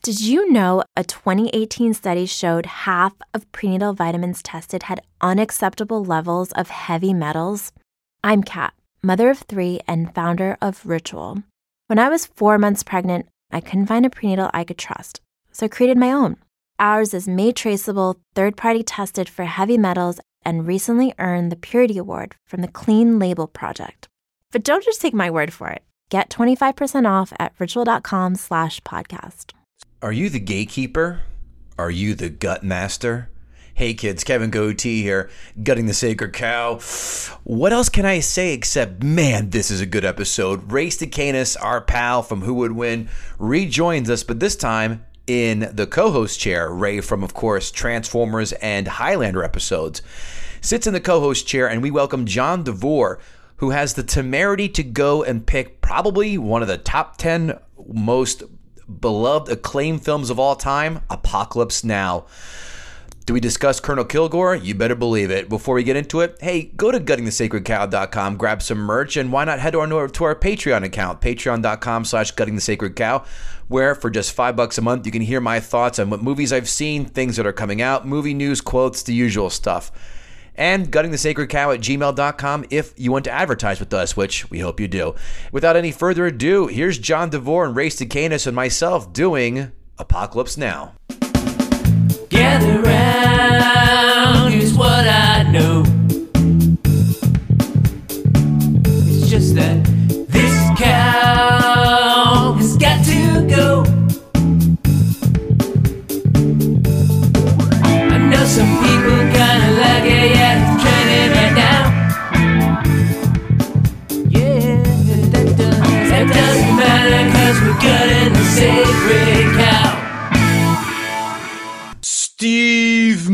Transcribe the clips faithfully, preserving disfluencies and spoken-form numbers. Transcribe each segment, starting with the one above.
Did you know a twenty eighteen study showed half of prenatal vitamins tested had unacceptable levels of heavy metals? I'm Kat, mother of three and founder of Ritual. When I was four months pregnant, I couldn't find a prenatal I could trust, so I created my own. Ours is made traceable, third-party tested for heavy metals, and recently earned the Purity Award from the Clean Label Project. But don't just take my word for it. Get twenty-five percent off at ritual.com slash podcast. Are you the gatekeeper? Are you the gut master? Hey kids, Kevin Goatee here, gutting the sacred cow. What else can I say except, man, this is a good episode. Ray Stakenas, our pal from Who Would Win, rejoins us, but this time in the co-host chair. Ray from, of course, Transformers and Highlander episodes sits in the co-host chair, and we welcome John DeVore, who has the temerity to go and pick probably one of the top ten most beloved, acclaimed films of all time, Apocalypse Now. Do we discuss Colonel Kilgore? You better believe it. Before we get into it, hey, go to gutting the sacred cow dot com, grab some merch, and why not head on over to our Patreon account, patreon.com slash gutting the sacred cow, where for just five bucks a month, you can hear my thoughts on what movies I've seen, things that are coming out, movie news, quotes, the usual stuff. And gutting the sacred cow at gmail dot com if you want to advertise with us, which we hope you do. Without any further ado, here's John DeVore and Ray Stakenas and myself doing Apocalypse Now. Gather round, here's what I know. It's just that this cow has got to go. I know some people kinda like it, yeah, it's trending right now. Yeah, that, does, that doesn't matter, cause we're gutting the sacred cow. Steve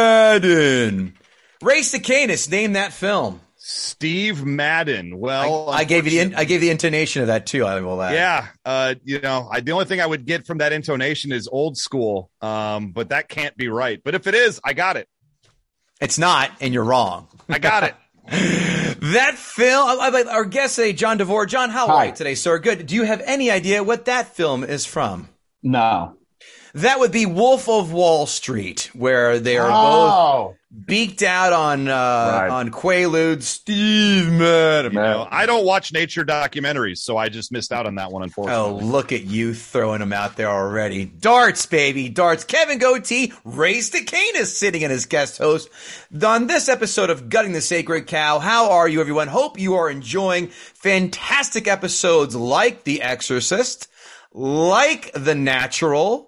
Madden. Ray Stakenas, name that film. Steve Madden. Well, I, I gave you the in, I gave the intonation of that too. I will add. Yeah, uh, you know, I, the only thing I would get from that intonation is old school, um, but that can't be right. But if it is, I got it. It's not, and you're wrong. I got it. That film. I, I, our guest today, John DeVore. John, how are you today, sir? Good. Do you have any idea what that film is from? No. That would be Wolf of Wall Street, where they are Oh. both beaked out on uh, Right. on Quaaludes. Steve Madden. You know, I don't watch nature documentaries, so I just missed out on that one, Oh, unfortunately. look at you throwing them out there already. Darts, baby, darts. Kevin Goatee, Ray Stakenas sitting in as guest host on this episode of Gutting the Sacred Cow. How are you, everyone? Hope you are enjoying fantastic episodes like The Exorcist, like The Natural,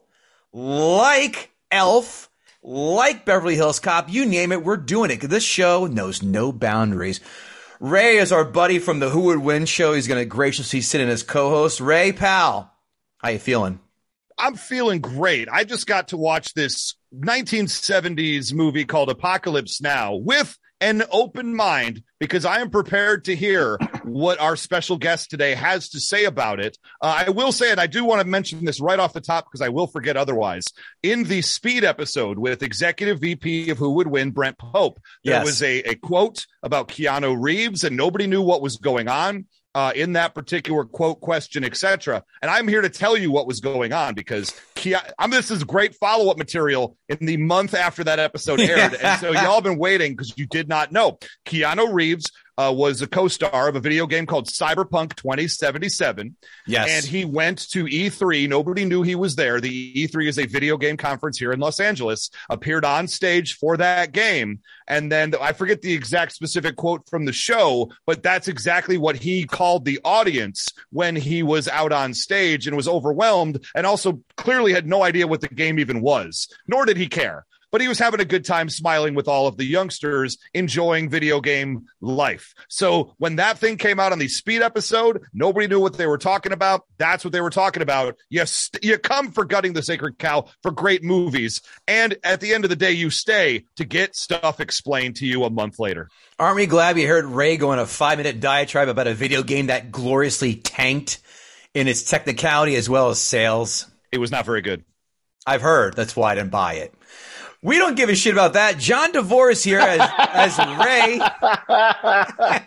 like Elf, like Beverly Hills Cop, you name it, we're doing it. This show knows no boundaries. Ray is our buddy from the Who Would Win show. He's going to graciously sit in as co-host. Ray, pal, how you feeling? I'm feeling great. I just got to watch this nineteen seventies movie called Apocalypse Now with an open mind, because I am prepared to hear what our special guest today has to say about it. Uh, I will say, and I do want to mention this right off the top because I will forget otherwise. In the Speed episode with Executive V P of Who Would Win, Brent Pope, there Yes. was a, a quote about Keanu Reeves, and nobody knew what was going on uh, in that particular quote, question, et cetera. And I'm here to tell you what was going on, because Ke- I'm, this is great follow-up material in the month after that episode aired. And so y'all been waiting because you did not know. Keanu Reeves uh, was a co-star of a video game called Cyberpunk twenty seventy-seven. Yes. And he went to E three. Nobody knew he was there. The E three is a video game conference here in Los Angeles, appeared on stage for that game. And then I forget the exact specific quote from the show, but that's exactly what he called the audience when he was out on stage, and was overwhelmed, and also clearly had no idea what the game even was, nor did he care. But he was having a good time smiling with all of the youngsters enjoying video game life. So when that thing came out on the Speed episode, nobody knew what they were talking about. That's what they were talking about. You, st- you come for Gutting the Sacred Cow for great movies. And at the end of the day, you stay to get stuff explained to you a month later. Aren't we glad we heard Ray go on a five-minute diatribe about a video game that gloriously tanked in its technicality as well as sales? It was not very good. I've heard. That's why I didn't buy it. We don't give a shit about that. John DeVore is here as, as Ray.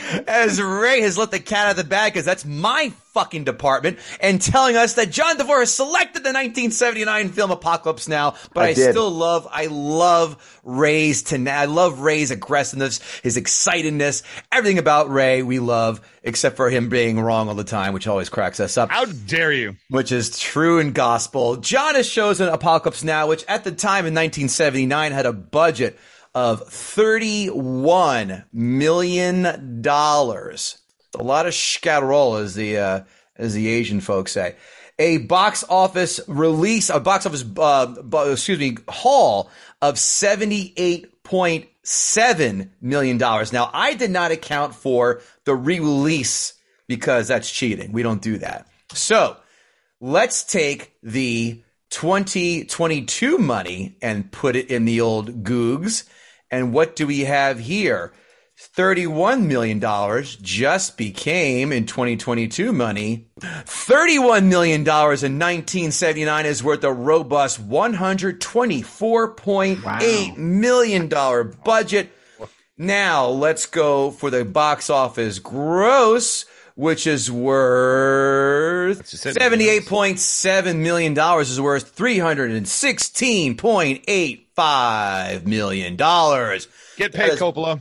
as Ray has let the cat out of the bag, because that's my fucking department, and telling us that John DeVore has selected the nineteen seventy-nine film Apocalypse Now. But I, I still love, I love Ray's tenacity. I love Ray's aggressiveness, his excitedness, everything about Ray we love, except for him being wrong all the time, which always cracks us up. How dare you? Which is true and gospel. John has chosen Apocalypse Now, which at the time in nineteen seventy-nine had a budget of thirty-one million dollars. A lot of scatterol, as the uh, as the Asian folks say. A box office release, a box office, uh, excuse me, haul of seventy-eight point seven million dollars. Now, I did not account for the re-release because that's cheating. We don't do that. So let's take the twenty twenty-two money and put it in the old Googs. And what do we have here? thirty-one million dollars just became, in twenty twenty-two money, thirty-one million dollars in nineteen seventy-nine is worth a robust one hundred twenty-four point eight wow. million dollars budget. Now, let's go for the box office gross, which is worth seventy-eight point seven million dollars, is worth three hundred sixteen point eight five million dollars. Get paid, is, Coppola.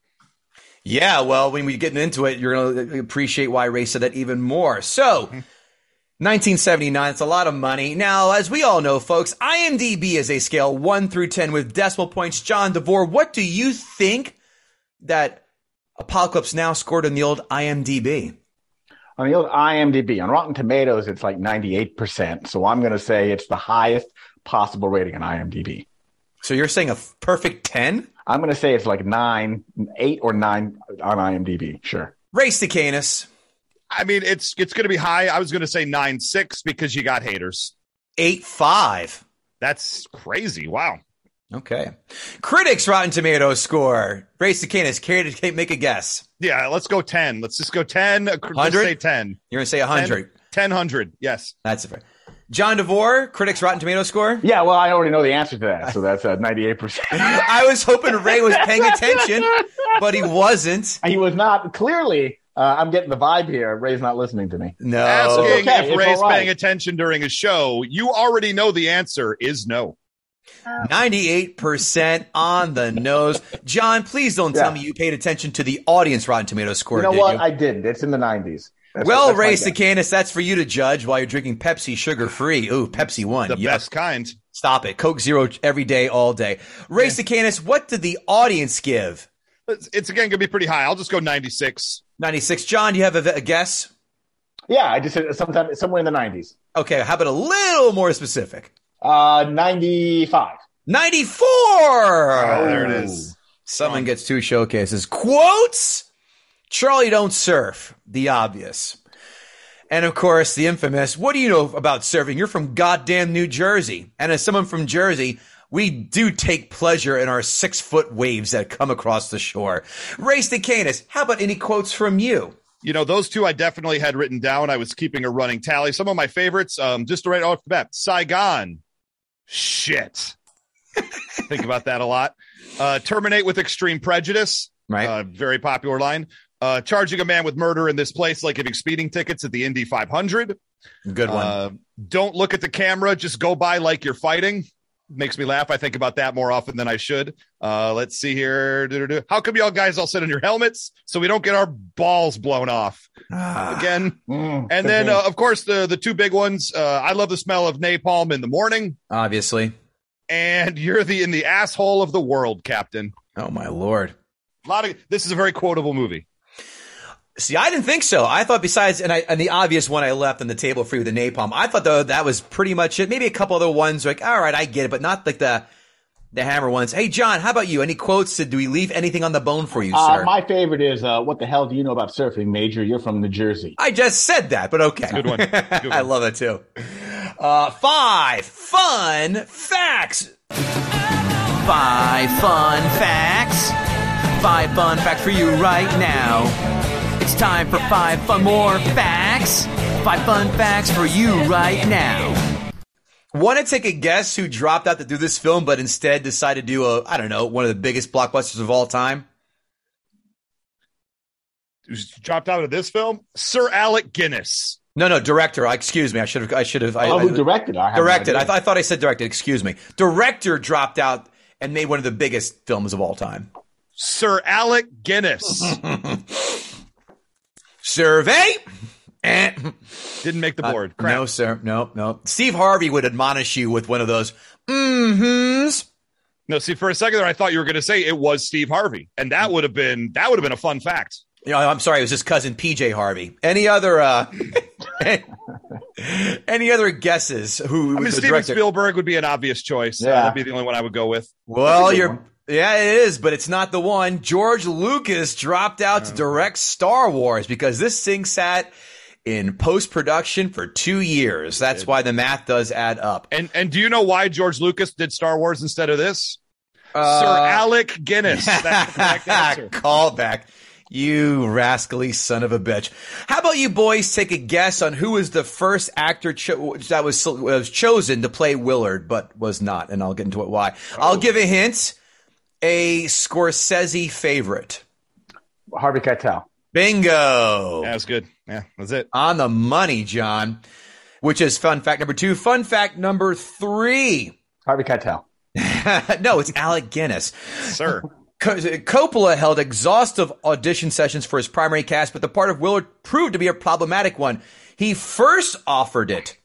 Yeah, well, when we get into it, you're going to appreciate why Ray said that even more. So, nineteen seventy-nine, it's a lot of money. Now, as we all know, folks, IMDb is a scale one through ten with decimal points. John DeVore, what do you think that Apocalypse Now scored in the old IMDb? On the old IMDb, on Rotten Tomatoes, it's like ninety-eight percent. So I'm going to say it's the highest possible rating on IMDb. So you're saying a perfect ten? I'm going to say it's like nine, eight or nine on IMDb. Sure. Ray Stacanis. I mean, it's it's going to be high. I was going to say nine six because you got haters. eight five. That's crazy. Wow. Okay. Critics' Rotten Tomatoes score. Ray Stacanis, care to make a guess? Yeah, let's go ten. Let's just go ten. Let's say ten. You're going to say one hundred. ten, one hundred, yes. That's a fair. John DeVore, Critics' Rotten Tomatoes score? Yeah, well, I already know the answer to that, so that's uh, ninety-eight percent. I was hoping Ray was paying attention, but he wasn't. He was not. Clearly, uh, I'm getting the vibe here. Ray's not listening to me. No. Asking okay, if Ray's right. paying attention during a show, you already know the answer is no. ninety-eight percent on the nose. John, please don't tell yeah. me you paid attention to the audience Rotten Tomatoes score, You know did what? you? I didn't. It's in the nineties. That's, well, that's Ray Stacanis, that's for you to judge while you're drinking Pepsi sugar-free. Ooh, Pepsi One. The Yuck. best kind. Stop it. Coke Zero every day, all day. Ray yeah. Stacanis, what did the audience give? It's, it's again, going to be pretty high. I'll just go ninety-six. ninety-six. John, do you have a, a guess? Yeah, I just said sometime somewhere in the nineties. Okay, how about a little more specific? Uh, ninety-five. ninety-four! Oh, there it is. Someone gets two showcases. Quotes? Charlie don't surf. The obvious. And of course, the infamous, what do you know about surfing? You're from goddamn New Jersey. And as someone from Jersey, we do take pleasure in our six-foot waves that come across the shore. Ray Stacanis, how about any quotes from you? You know, those two I definitely had written down. I was keeping a running tally. Some of my favorites, um, just right off the bat, Saigon. Shit. Think about that a lot. Uh, terminate with extreme prejudice. Right. Uh, very popular line. Uh, charging a man with murder in this place like giving speeding tickets at the Indy five hundred. Good one. Uh, don't look at the camera. Just go by like you're fighting. Makes me laugh. I think about that more often than I should. Uh, let's see here. How come y'all guys all sit in your helmets so we don't get our balls blown off again? Mm, and then, uh, of course, the, the two big ones. Uh, I love the smell of napalm in the morning. Obviously. And you're the in the asshole of the world, Captain. Oh, my Lord. A lot of this is a very quotable movie. See, I didn't think so. I thought besides, and, I, and the obvious one I left on the table for you, the napalm, I thought, though, that was pretty much it. Maybe a couple other ones like, all right, I get it, but not like the the hammer ones. Hey, John, how about you? Any quotes? Do we leave anything on the bone for you, uh, sir? My favorite is, uh, what the hell do you know about surfing, Major? You're from New Jersey. I just said that, but okay. Good one. Good one. I love it, too. Uh, five fun facts. Five fun facts. Five fun facts for you right now. It's time for five fun more facts. Five fun facts for you right now. Want to take a guess who dropped out to do this film, but instead decided to do a, I don't know, one of the biggest blockbusters of all time? who's dropped out of this film? Sir Alec Guinness. No, no, director. Excuse me. I should have. I should have. I, Oh, who I, directed? I have no directed. I, idea. th- I thought I said directed. Excuse me. Director dropped out and made one of the biggest films of all time. Sir Alec Guinness. Survey. Eh. Didn't make the Uh, board. Crap. no, sir. No, no. Steve Harvey would admonish you with one of those mm-hms. No, see, for a second there, I thought you were going to say it was Steve Harvey, and that would have been that would have been a fun fact. You know, I'm sorry, it was his cousin P J Harvey. Any other uh any other guesses? Who I mean, was the Steven director? Spielberg would be an obvious choice. Uh, Yeah. that'd be the only one I would go with. Well, good you're one. yeah, it is, but it's not the one. George Lucas dropped out to direct Star Wars because this thing sat in post-production for two years. That's why the math does add up. And and do you know why George Lucas did Star Wars instead of this? Uh, Sir Alec Guinness. That's the correct answer. Callback. You rascally son of a bitch. How about you boys take a guess on who was the first actor cho- that was, was chosen to play Willard, but was not, and I'll get into it why. I'll give a hint. A Scorsese favorite. Harvey Keitel. Bingo. Yeah, that's good. Yeah, that's it. On the money, John, which is fun fact number two. Fun fact number three. Harvey Keitel. No, it's Alec Guinness. Sir. Co- Coppola held exhaustive audition sessions for his primary cast, but the part of Willard proved to be a problematic one. He first offered it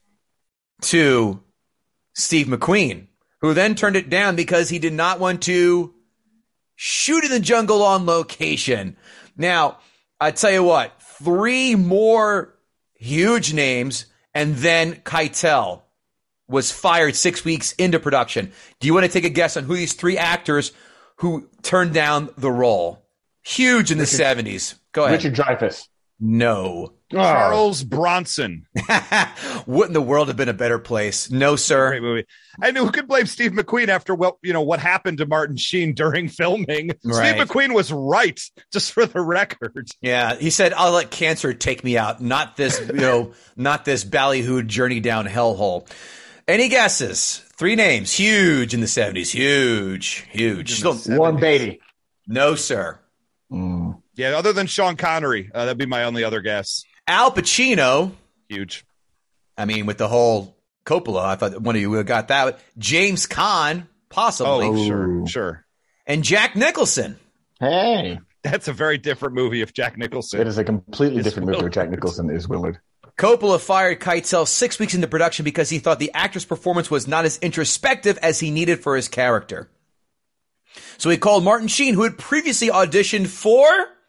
to Steve McQueen, who then turned it down because he did not want to shoot in the jungle on location. Now, I tell you what, three more huge names, and then Keitel was fired six weeks into production. Do you want to take a guess on who these three actors who turned down the role? Huge in the seventies. Go ahead. Richard Dreyfuss. No. Charles Bronson. What in the world have been a better place? No, sir. Great movie. And who could blame Steve McQueen after what you know what happened to Martin Sheen during filming? Right. Steve McQueen was right, just for the record. Yeah, he said, "I'll let cancer take me out, not this, you know, not this ballyhooed journey down hellhole." Any guesses? Three names, huge in the seventies, huge, huge. Still, Warren Beatty. no, sir. Mm. Yeah, other than Sean Connery, uh, that'd be my only other guess. Al Pacino. Huge. I mean, with the whole Coppola, I thought one of you would have got that. James Caan, possibly, Oh, Ooh. sure, sure. and Jack Nicholson. Hey, That's a very different movie if Jack Nicholson. it is a completely It's different movie where Jack Willard. Nicholson is Willard. Coppola fired Keitel six weeks into production because he thought the actor's performance was not as introspective as he needed for his character. So he called Martin Sheen, who had previously auditioned for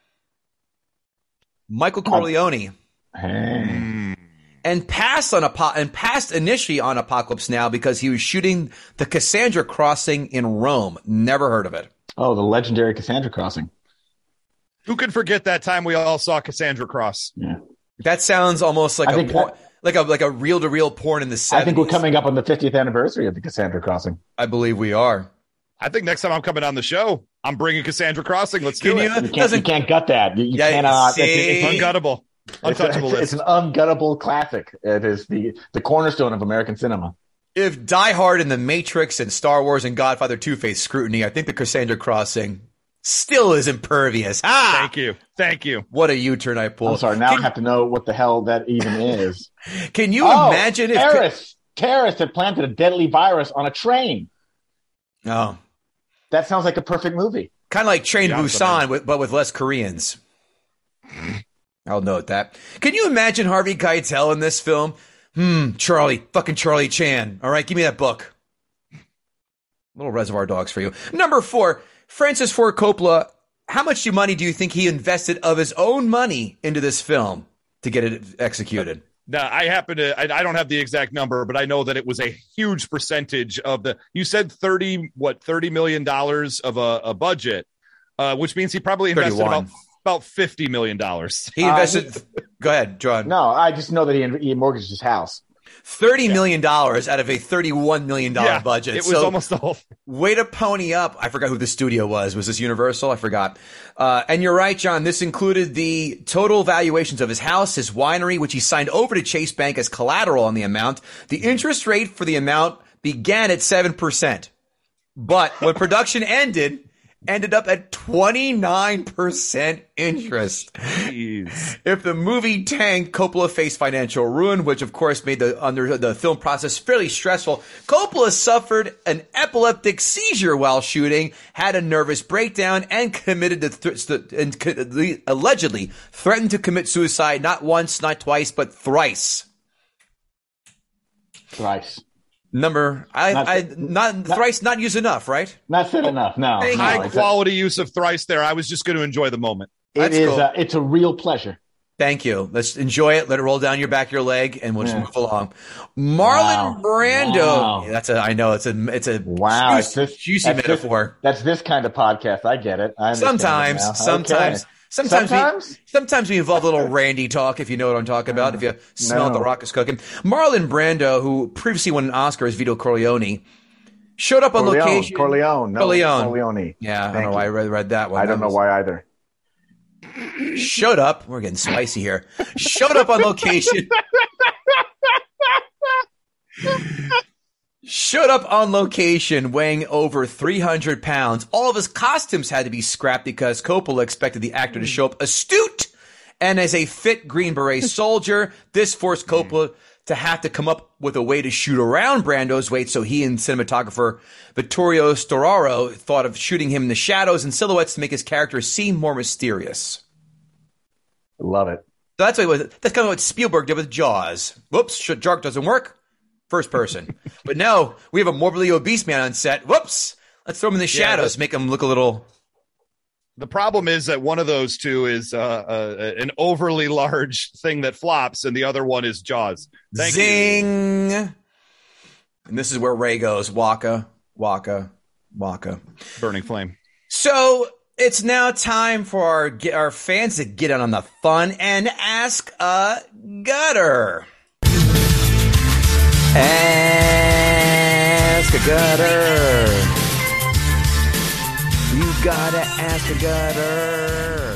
Michael Corleone, Hey. and passed on Apo- and passed initially on Apocalypse Now because he was shooting the Cassandra Crossing in Rome. Never heard of it. Oh, the legendary Cassandra Crossing. Who could forget that time we all saw Cassandra Cross? Yeah. That sounds almost like I a think- por- like a like a reel to reel porn in the seventies. I think we're coming up on the fiftieth anniversary of the Cassandra Crossing. I believe we are. I think next time I'm coming on the show, I'm bringing Cassandra Crossing. Let's Can do you- it. You can't, Doesn't- you can't gut that. You, you Yeah, cannot. see? It's, it's, Unguttable. it's, Untouchable it's, list. it's an unguttable classic. It is the, the cornerstone of American cinema. If Die Hard and The Matrix and Star Wars and Godfather two face scrutiny, I think the Cassandra Crossing still is impervious. Ah! Thank you. Thank you. What a U-turn I pulled. I'm sorry. Now Can, I have to know what the hell that even is. can you oh, imagine if... terrorists, terrorists had planted a deadly virus on a train. Oh, That sounds like a perfect movie. kind of like Train to Johnson, Busan, with, but with less Koreans. I'll note that. Can you imagine Harvey Keitel in this film? Hmm, Charlie, fucking Charlie Chan. All right, give me that book. Little Reservoir Dogs for you. Number four, Francis Ford Coppola. How much money do you think he invested of his own money into this film to get it executed? Now, I happen to, I, I don't have the exact number, but I know that it was a huge percentage of the, you said thirty, what, thirty million dollars of a, a budget, uh, which means he probably invested thirty-one. about, about fifty million dollars. He invested. Go ahead, John. No, I just know that he, he mortgaged his house. Thirty million dollars out of a thirty-one million dollar budget. It was So, almost the whole way to pony up. I forgot who the studio was. Was this Universal? I forgot. Uh, and you're right, John. This included the total valuations of his house, his winery, which he signed over to Chase Bank as collateral on the amount. The interest rate for the amount began at seven percent. But when production ended, ended up at twenty-nine percent interest. Jeez. If the movie tanked, Coppola faced financial ruin, which of course made the under the film process fairly stressful. Coppola suffered an epileptic seizure while shooting, had a nervous breakdown, and committed to th- th- and co- allegedly threatened to commit suicide not once, not twice, but thrice. Thrice. Number, I, Not- I, not, not thrice, not used enough, right? Not said enough. No, Thank no, you. High it's a- quality use of thrice there. I was just going to enjoy the moment. It That's is. cool. A, it's a real pleasure. Thank you. Let's enjoy it. Let it roll down your back, your leg, and we'll Yeah. just move along. Marlon Wow. Brando. Wow. Yeah, that's a. I know it's a. It's a Wow, juicy, it's this- juicy that's this- metaphor. That's this kind of podcast. I get it. I understand it Sometimes, now. sometimes, Okay. sometimes, Sometimes? we sometimes we involve a little Randy talk, if you know what I'm talking about. If you smell no. what the Rock is cooking. Marlon Brando, who previously won an Oscar as Vito Corleone, showed up on Corleone, location. Corleone, no, Corleone. Corleone. Yeah, I don't Thank know why I you. read, read that one. I That don't know was- why either. Showed up. We're getting spicy here. Showed up on location. Showed up on location weighing over three hundred pounds. All of his costumes had to be scrapped because Coppola expected the actor to show up astute and as a fit Green Beret soldier. This forced Coppola to have to come up with a way to shoot around Brando's weight, so he and cinematographer Vittorio Storaro thought of shooting him in the shadows and silhouettes to make his character seem more mysterious. Love it. So that's what it was. That's kind of what Spielberg did with Jaws. Whoops, Shark doesn't work. First person. But now we have a morbidly obese man on set. Whoops. Let's throw him in the Yeah, shadows, but- make him look a little. The problem is that one of those two is uh, uh, an overly large thing that flops, and the other one is Jaws. Thank you. Zing. And this is where Ray goes. Waka, waka, waka. Burning flame. So it's now time for our get our fans to get in on the fun and ask a gutter. Ask a gutter. You gotta ask a gutter.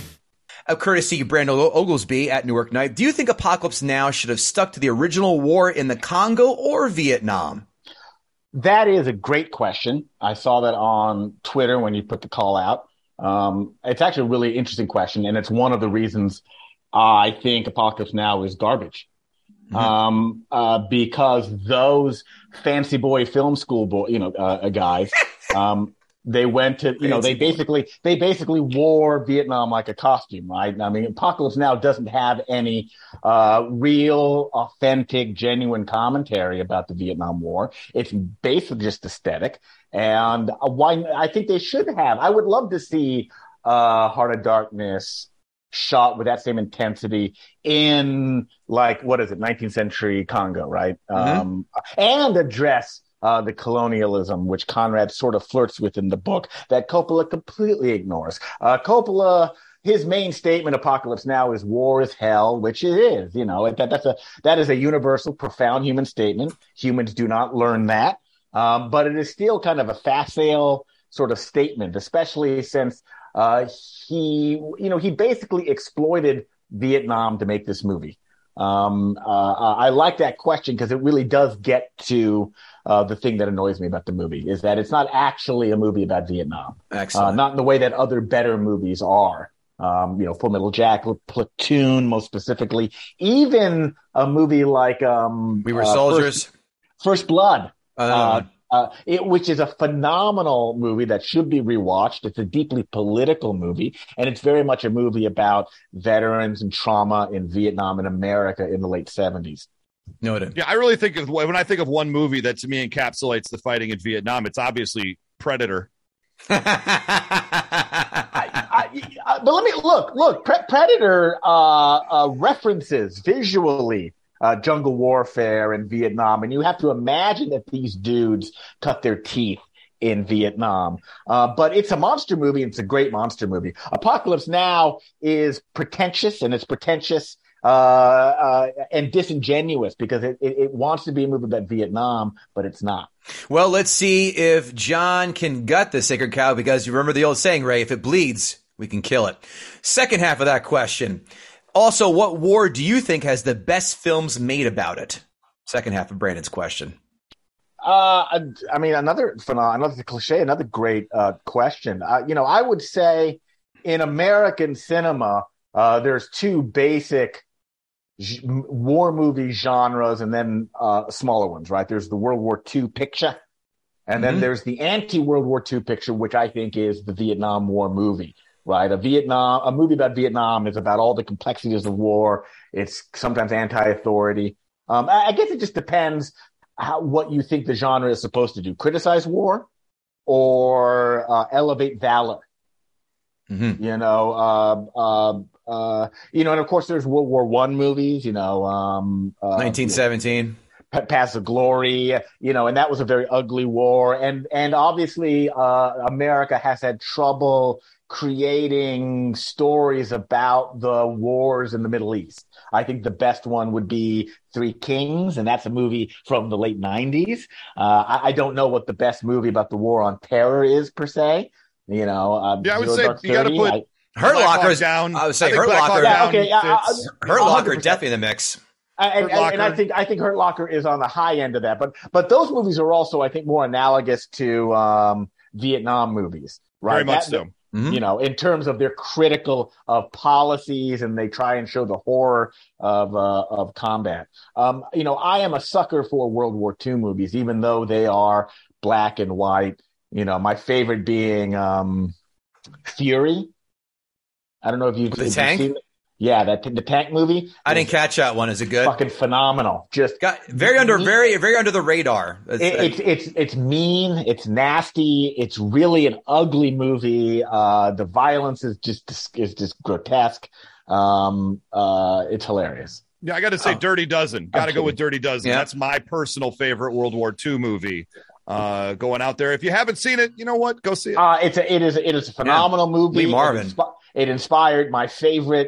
Of courtesy Brando Oglesby at Newark Night. Do you think Apocalypse Now should have stuck to the original war in the Congo or Vietnam? That is a great question. I saw that on Twitter when you put the call out. Um, it's actually a really interesting question, and it's one of the reasons I think Apocalypse Now is garbage. Mm-hmm. Um, uh, because those fancy boy film school boy, you know, uh, guys, um, they went to, you know, they basically, they basically wore Vietnam like a costume, right? I mean, Apocalypse Now doesn't have any, uh, real, authentic, genuine commentary about the Vietnam War. It's basically just aesthetic. And uh, why, I think they should have. I would love to see, uh, Heart of Darkness shot with that same intensity in, like, what is it, nineteenth century Congo, right? Mm-hmm. Um, and address Uh, the colonialism, which Conrad sort of flirts with in the book, that Coppola completely ignores. Uh, Coppola, his main statement, Apocalypse Now, is war is hell, which it is. You know, that, that's a, that is a universal, profound human statement. Humans do not learn that. Um, but it is still kind of a facile sort of statement, especially since uh, he, you know, he basically exploited Vietnam to make this movie. Um, uh, I like that question because it really does get to uh, the thing that annoys me about the movie, is that it's not actually a movie about Vietnam. Excellent. Uh, not in the way that other better movies are. Um, you know, Full Metal Jacket, Platoon, most specifically, even a movie like um, We Were uh, Soldiers, First, First Blood. uh, Uh, it, which is a phenomenal movie that should be rewatched. It's a deeply political movie, and it's very much a movie about veterans and trauma in Vietnam and America in the late seventies. Noted. Yeah, I really think of when I think of one movie that to me encapsulates the fighting in Vietnam, it's obviously Predator. I, I, I, but let me look, look, Pre- Predator uh, uh, references visually Uh, jungle warfare in Vietnam. And you have to imagine that these dudes cut their teeth in Vietnam. Uh, but it's a monster movie. And it's a great monster movie. Apocalypse Now is pretentious, and it's pretentious uh, uh, and disingenuous because it, it, it wants to be a movie about Vietnam, but it's not. Well, let's see if John can gut the sacred cow, because you remember the old saying, Ray, if it bleeds, we can kill it. Second half of that question. Also, what war do you think has the best films made about it? Second half of Brandon's question. Uh, I mean, another phenomenon, another cliche, another great uh, question. Uh, you know, I would say in American cinema, uh, there's two basic g- war movie genres and then uh, smaller ones, right? There's the World War Two picture, and mm-hmm. then there's the anti-World War Two picture, which I think is the Vietnam War movie, right? A Vietnam, a movie about Vietnam is about all the complexities of war. It's sometimes anti-authority. Um, I, I guess it just depends how, what you think the genre is supposed to do. Criticize war or uh, elevate valor. Mm-hmm. You know, uh, uh, uh, you know, and of course there's World War One movies, you know, um, uh, nineteen seventeen. Paths of Glory, you know, and that was a very ugly war. And, and obviously, uh, America has had trouble creating stories about the wars in the Middle East. I think the best one would be Three Kings, and that's a movie from the late nineties. Uh, I, I don't know what the best movie about the war on terror is per se. You know, uh, yeah, I would say you got to put I, Hurt Locker down. I would say I Hurt Locker. Yeah, okay, uh, uh, Hurt Locker definitely in the mix. And, and, and I think I think Hurt Locker is on the high end of that, but but those movies are also, I think, more analogous to um, Vietnam movies, right? Very much that, so. Mm-hmm. You know, in terms of they're critical of policies and they try and show the horror of uh, of combat. Um, you know, I am a sucker for World War Two movies, even though they are black and white. You know, my favorite being um, Fury. I don't know if you've, the if tank. you've seen it. Yeah, that the tank movie. I didn't catch that one. Is it good? Fucking phenomenal. Just got very under, mean. very, very under the radar. It's, it, it's it's it's mean. It's nasty. It's really an ugly movie. Uh, the violence is just is just grotesque. Um, uh, it's hilarious. Yeah, I got to say, oh. Dirty Dozen. Got to go with Dirty Dozen. Yeah. That's my personal favorite World War Two movie. Uh, going out there. If you haven't seen it, you know what? Go see it. Uh, it's a, it is it is a phenomenal yeah. movie. Lee Marvin. It, inspi- it inspired my favorite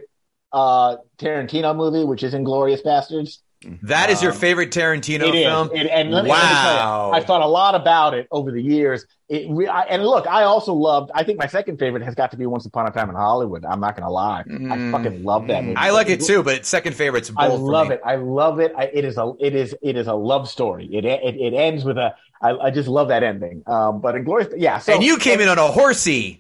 uh Tarantino movie, which is Inglourious Bastards. That is um, your favorite Tarantino it film? Is. It, and let me, wow. let me tell you, I've thought a lot about it over the years. It re- I, and look, I also loved, I think my second favorite has got to be Once Upon a Time in Hollywood. I'm not going to lie. Mm. I fucking love that movie. I like it too, but second favorite's both I love for me. it. I love it. I, it is a, it is, it is a love story. It, it, it ends with a, I, I just love that ending. Um, but Inglourious, yeah. So, and you came in on a horsey.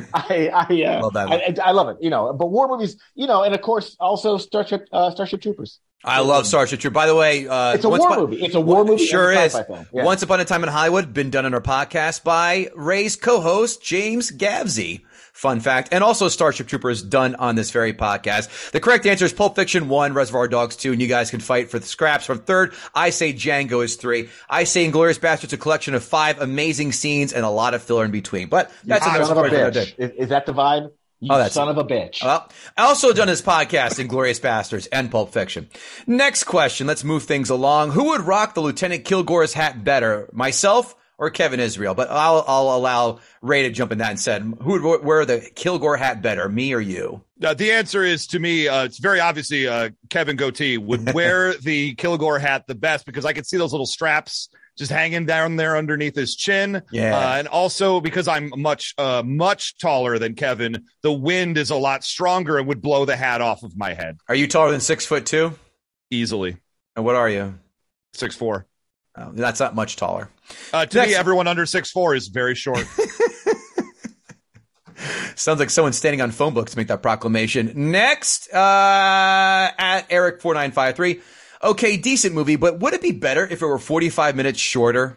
I, I, uh, love that I, I, I love it. You know, but war movies, you know, and of course also Starship, uh, Starship Troopers. I love Starship Troopers. By the way, uh, it's a war upon, movie. It's a war movie. Sure is. Yeah. Once Upon a Time in Hollywood, been done on our podcast by Ray's co-host James Gavsey. Fun fact. And also Starship Troopers done on this very podcast. The correct answer is Pulp Fiction one, Reservoir Dogs two, and you guys can fight for the scraps for third. I say Django is three. I say Inglourious Bastards, a collection of five amazing scenes and a lot of filler in between. But that's you another son of a bitch. Is, is that the vibe? You oh, that's son it. of a bitch. Well, I also done this podcast, Inglourious Bastards and Pulp Fiction. Next question. Let's move things along. Who would rock the Lieutenant Kilgore's hat better, myself or Kevin Israel? But I'll, I'll allow Ray to jump in that and said, who would wear the Kilgore hat better, me or you? Uh, the answer is, to me, uh, it's very obviously uh, Kevin Goatee would wear the Kilgore hat the best because I could see those little straps just hanging down there underneath his chin. Yeah. Uh, and also because I'm much, uh, much taller than Kevin, the wind is a lot stronger and would blow the hat off of my head. Are you taller than six foot two? Easily. And what are you? Six, four. Oh, that's not much taller. Uh, to Next. me, everyone under six four is very short. Sounds like someone's standing on phone books to make that proclamation. Next, uh, at Eric four nine five three. Okay, decent movie, but would it be better if it were forty-five minutes shorter?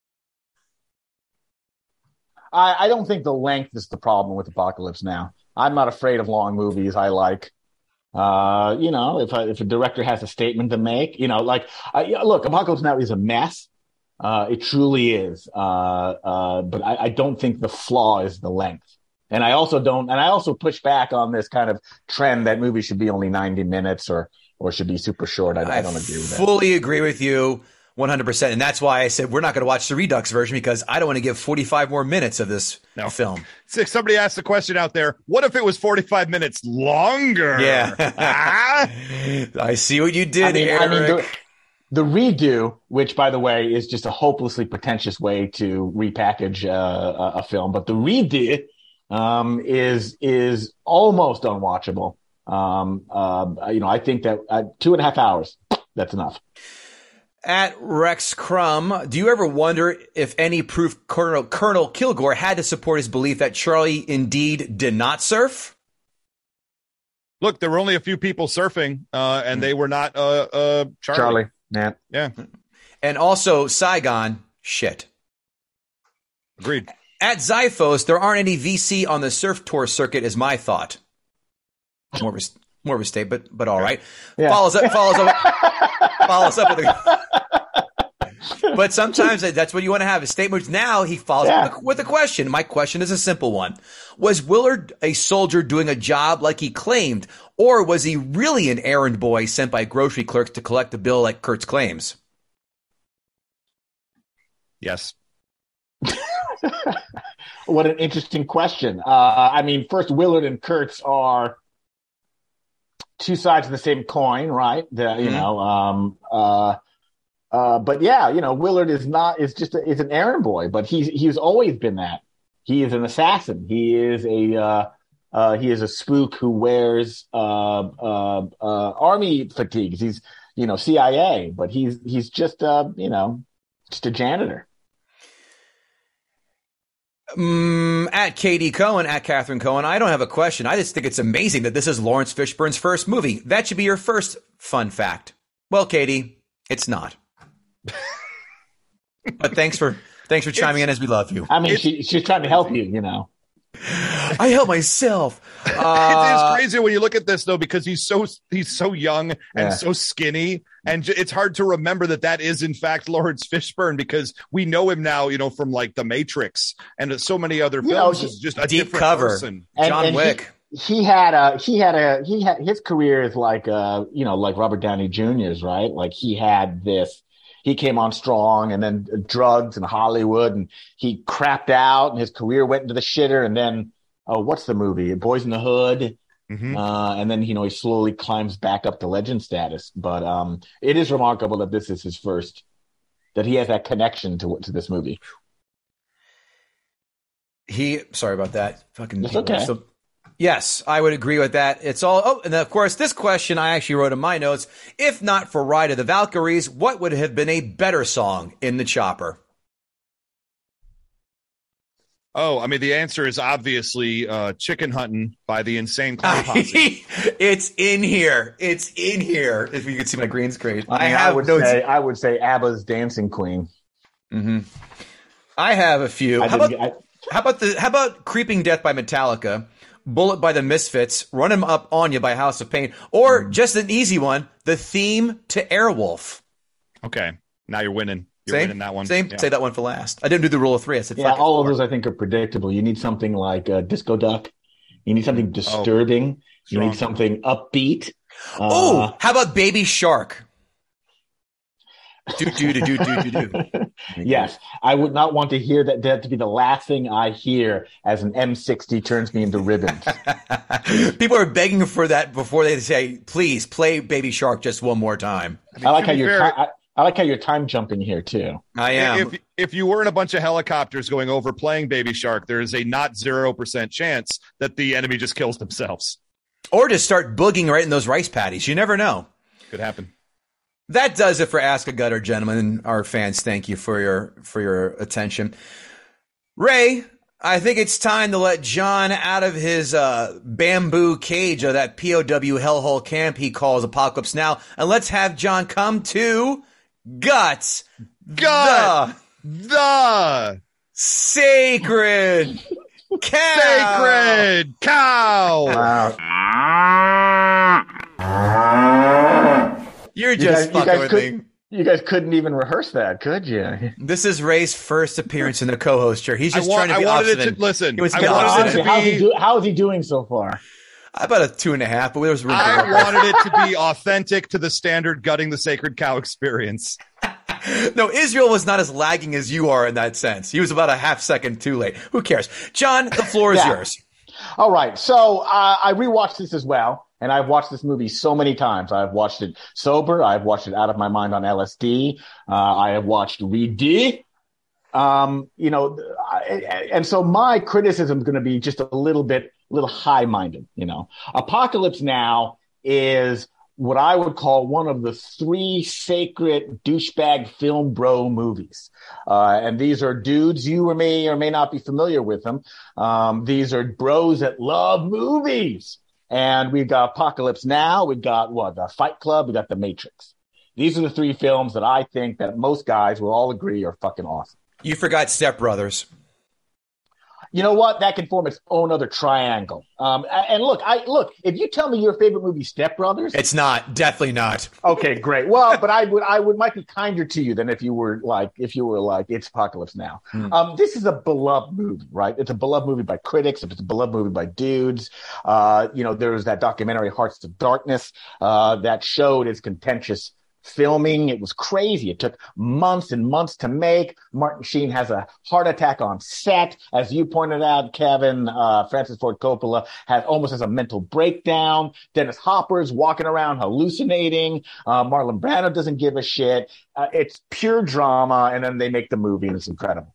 I, I don't think the length is the problem with Apocalypse Now. I'm not afraid of long movies. I like, uh, you know, if a, if a director has a statement to make, you know, like, I, look, Apocalypse Now is a mess. Uh, it truly is. Uh, uh, but I, I don't think the flaw is the length. And I also don't, and I also push back on this kind of trend that movies should be only ninety minutes or, or should be super short. I, I don't agree with that. I fully agree with you one hundred percent. And that's why I said we're not going to watch the Redux version because I don't want to give forty-five more minutes of this no. film. Somebody asked the question out there, what if it was forty-five minutes longer? Yeah. ah? I see what you did, I mean, Eric. I mean, the, the redo, which, by the way, is just a hopelessly pretentious way to repackage uh, a film, but the redo um, is is almost unwatchable. Um, uh, you know, I think that uh, two and a half hours, that's enough. At Rex Crumb, do you ever wonder if any proof Colonel, Colonel Kilgore had to support his belief that Charlie indeed did not surf? Look, there were only a few people surfing, uh, and they were not uh, uh, Charlie. Charlie, yeah. Yeah. And also, Saigon, shit. Agreed. At Zyphos, there aren't any V C on the surf tour circuit, is my thought. More of a, more of a state, but but all right. Yeah. Follows up, follows up, follows up with a. But sometimes that's what you want to have, a statement. Now he follows Yeah. up with a, with a question. My question is a simple one. Was Willard a soldier doing a job like he claimed, or was he really an errand boy sent by grocery clerks to collect the bill like Kurtz claims? Yes. What an interesting question. Uh, I mean, first, Willard and Kurtz are two sides of the same coin, right? The, you Mm-hmm. know, um, uh, uh, but yeah, you know, Willard is not is just a, is an errand boy, but he's he's always been that. He is an assassin. He is a uh, uh, he is a spook who wears uh, uh, uh, army fatigues. He's you know C I A, but he's he's just uh, you know just a janitor. Mm, at Katie Cohen, at Catherine Cohen, I don't have a question. I just think it's amazing that this is Lawrence Fishburne's first movie. That should be your first fun fact. Well, Katie, it's not. But thanks for thanks for chiming in, as we love you. I mean, she she's trying to help you, you know. I help myself. It Uh, is crazy when you look at this, though, because he's so he's so young and Yeah. so skinny, and j- it's hard to remember that that is in fact Lawrence Fishburne, because we know him now, you know, from like The Matrix and so many other You films. know, Is just a Deep different Cover. person. And- John and he- Wick. He had a he had a he had his career is like uh you know like Robert Downey Junior's, right? Like he had this he came on strong, and then drugs and Hollywood, and he crapped out and his career went into the shitter, and then oh what's the movie Boys in the Hood, Mhm. uh and then you know he slowly climbs back up to legend status. But um it is remarkable that this is his first, that he has that connection to to this movie. He, sorry about that. Fucking. It's okay. So- yes, I would agree with that. It's all. Oh, and then of course, this question I actually wrote in my notes. If not for Ride of the Valkyries, what would have been a better song in the chopper? Oh, I mean, the answer is obviously uh, "Chicken Hunting" by the Insane Clown Posse. It's in here. It's in here. If you can see my green screen, I, I mean, I have would notes. say I would say ABBA's Dancing Queen. hmm I have a few. I How about, didn't, I, how about the? How about "Creeping Death" by Metallica, "Bullet" by the Misfits, "Run 'Em Up on You" by House of Pain, or just an easy one, the theme to Airwolf. Okay, now you're winning. You're Same, winning that one. Same. Yeah. Say that one for last. I didn't do the rule of three. I said, Yeah, fuck it. all of those I think are predictable. You need something like uh, Disco Duck. You need something disturbing. you strong. need something upbeat. Oh, Uh, how about Baby Shark? Do do do do do do do. yes, I would not want to hear that. That to be the last thing I hear as an M sixty turns me into ribbons. People are begging for that before they say, "Please play Baby Shark just one more time." I like to how be you're. fair- Ti- I, I like how you're time jumping here too. I am. If if you were in a bunch of helicopters going over playing Baby Shark, there is a not zero percent chance that the enemy just kills themselves. Or just start boogieing right in those rice patties. You never know. Could happen. That does it for Ask a Gutter, gentlemen. Our fans, thank you for your for your attention. Ray, I think it's time to let John out of his uh, bamboo cage of that P O W hellhole camp he calls Apocalypse Now, and let's have John come to Guts, Gut, the the sacred cow. sacred cow. Wow. You're You just guys, you fucking guys with me. couldn't. You guys couldn't even rehearse that, could you? This is Ray's first appearance in the co-host chair. He's I, just want, trying to I be wanted it obstinate. to listen. He was I being wanted Honestly, it to how's he be. do? How is he doing so far? About a two and a half, but there was room for I more. wanted it to be authentic to the standard gutting the sacred cow experience. No, Israel was not as lagging as you are in that sense. He was about a half second too late. Who cares? John, the floor is Yeah. yours. All right. So uh, I rewatched this as well, and I've watched this movie so many times. I've watched it sober. I've watched it out of my mind on L S D. Uh, I have watched Read. Um, you know, I, and so my criticism is going to be just a little bit, a little high-minded. You know, Apocalypse Now is what I would call one of the three sacred douchebag film bro movies. Uh, and these are dudes, you or may or may not be familiar with them. Um, these are bros that love movies. And we've got Apocalypse Now. We've got what? The Fight Club. We've got The Matrix. These are the three films that I think that most guys will all agree are fucking awesome. You forgot Step Brothers. You know what? That can form its own other triangle. Um, and look, I look. If you tell me your favorite movie, Step Brothers, it's not. Definitely not. Okay, great. Well, but I would, I would, might be kinder to you than if you were like, if you were like, it's Apocalypse Now. Hmm. Um, this is a beloved movie, right? It's a beloved movie by critics. It's a beloved movie by dudes. Uh, you know, there was that documentary, Hearts of Darkness, uh, that showed its contentious filming. It was crazy. It took months and months to make. Martin Sheen has a heart attack on set. As you pointed out, Kevin, uh, Francis Ford Coppola has almost has a mental breakdown. Dennis Hopper's walking around hallucinating. Uh, Marlon Brando doesn't give a shit. Uh, it's pure drama. And then they make the movie and it's incredible.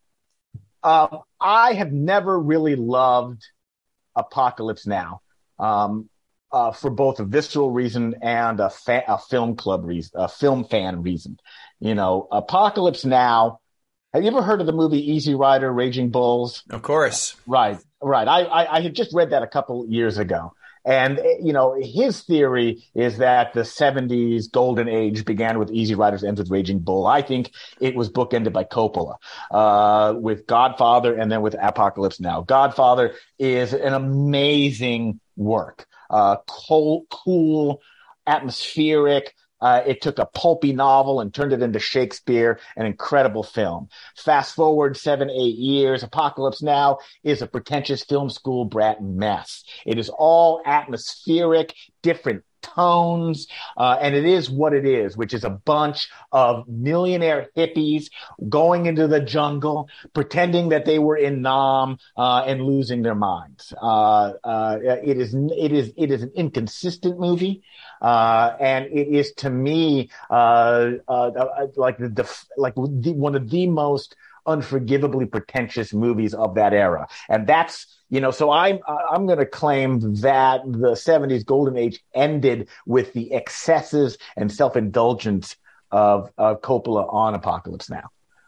Um, I have never really loved Apocalypse Now. Um, Uh, for both a visceral reason and a, fa- a film club reason, a film fan reason. You know, Apocalypse Now. Have you ever heard of the movie Easy Rider, Raging Bulls? Of course. Right, right. I, I, I had just read that a couple years ago. And, you know, his theory is that the seventies golden age began with Easy Riders, ends with Raging Bull. I think it was bookended by Coppola, uh, with Godfather and then with Apocalypse Now. Godfather is an amazing work. Uh, cold, cool, atmospheric. Uh, it took a pulpy novel and turned it into Shakespeare, an incredible film. Fast forward seven, eight years. Apocalypse Now is a pretentious film school brat mess. It is all atmospheric, different tones, uh, and it is what it is, which is a bunch of millionaire hippies going into the jungle, pretending that they were in Nam, uh, and losing their minds. Uh, uh, it is, it is, it is an inconsistent movie, uh, and it is to me, uh, uh, like the, the like the, one of the most unforgivably pretentious movies of that era, and that's. You know, so I'm I'm going to claim that the seventies golden age ended with the excesses and self-indulgence of, of Coppola on Apocalypse Now.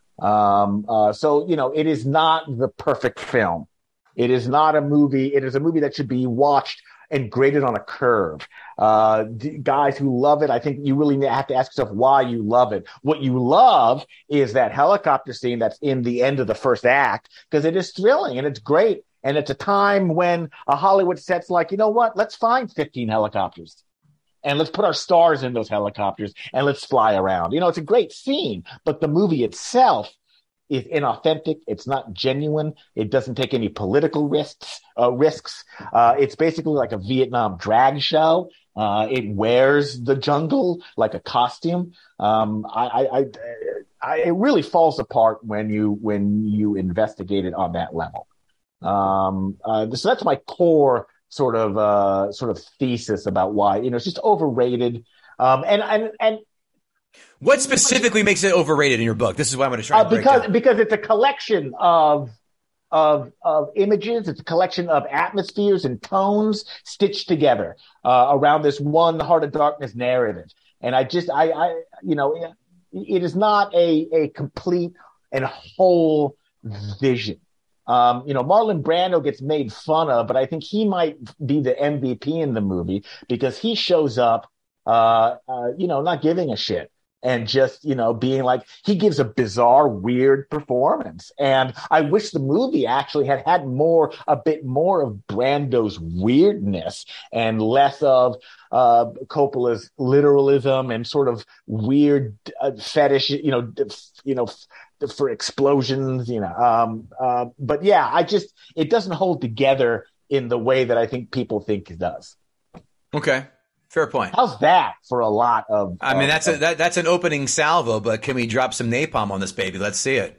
Um, uh, so, you know, it is not the perfect film. It is not a movie. It is a movie that should be watched and graded on a curve. Uh, guys who love it, I think you really have to ask yourself why you love it. What you love is that helicopter scene that's in the end of the first act, because it is thrilling and it's great. And it's a time when a Hollywood set's like, you know what? Let's find fifteen helicopters and let's put our stars in those helicopters and let's fly around. You know, it's a great scene, but the movie itself is inauthentic. It's not genuine. It doesn't take any political risks. Uh, risks. Uh, it's basically like a Vietnam drag show. Uh, it wears the jungle like a costume. Um, I, I, I, I, it really falls apart when you when you investigate it on that level. Um, uh, so that's my core sort of, uh, sort of thesis about why, you know, it's just overrated. Um, and, and, and what specifically makes it overrated in your book? This is what I'm going to try uh, to break because, down. because it's a collection of, of, of images. It's a collection of atmospheres and tones stitched together, uh, around this one Heart of Darkness narrative. And I just, I, I, you know, it, it is not a, a complete and whole vision. Um, you know, Marlon Brando gets made fun of, but I think he might be the M V P in the movie because he shows up, uh, uh, you know, not giving a shit and just, you know, being like, he gives a bizarre, weird performance. And I wish the movie actually had had more, a bit more of Brando's weirdness and less of, uh, Coppola's literalism and sort of weird uh, fetish, you know, you know, for explosions, you know. Um, uh, but yeah, I just, it doesn't hold together in the way that I think people think it does. Okay. Fair point. How's that for a lot of, I mean, of, that's of, a, that, that's an opening salvo, but can we drop some napalm on this baby? Let's see it.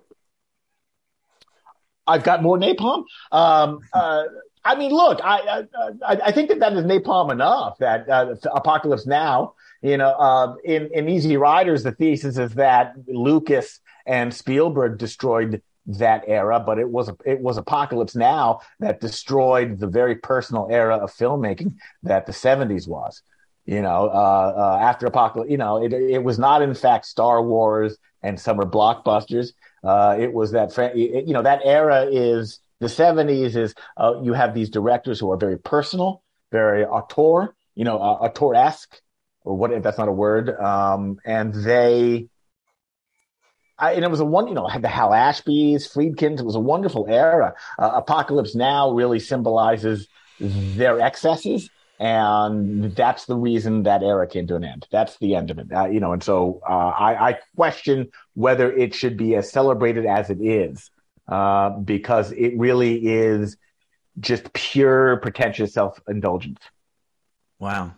I've got more napalm. Um, uh, I mean, look, I, I, I think that that is napalm enough that, uh, Apocalypse Now, you know, uh, in, in Easy Riders, the thesis is that Lucas and Spielberg destroyed that era, but it was it was Apocalypse Now that destroyed the very personal era of filmmaking that the seventies was. You know, uh, uh, after Apocalypse, you know, it, it was not in fact Star Wars and summer blockbusters. Uh, it was that, it, you know, that era is the seventies is uh, you have these directors who are very personal, very auteur, you know, uh, auteur-esque, or what if that's not a word. Um, and they, I, and it was a one, you know, had the Hal Ashbys, Friedkins. It was a wonderful era. Uh, Apocalypse Now really symbolizes their excesses. And that's the reason that era came to an end. That's the end of it. Uh, you know, and so uh, I, I question whether it should be as celebrated as it is, uh, because it really is just pure pretentious self-indulgence. Wow.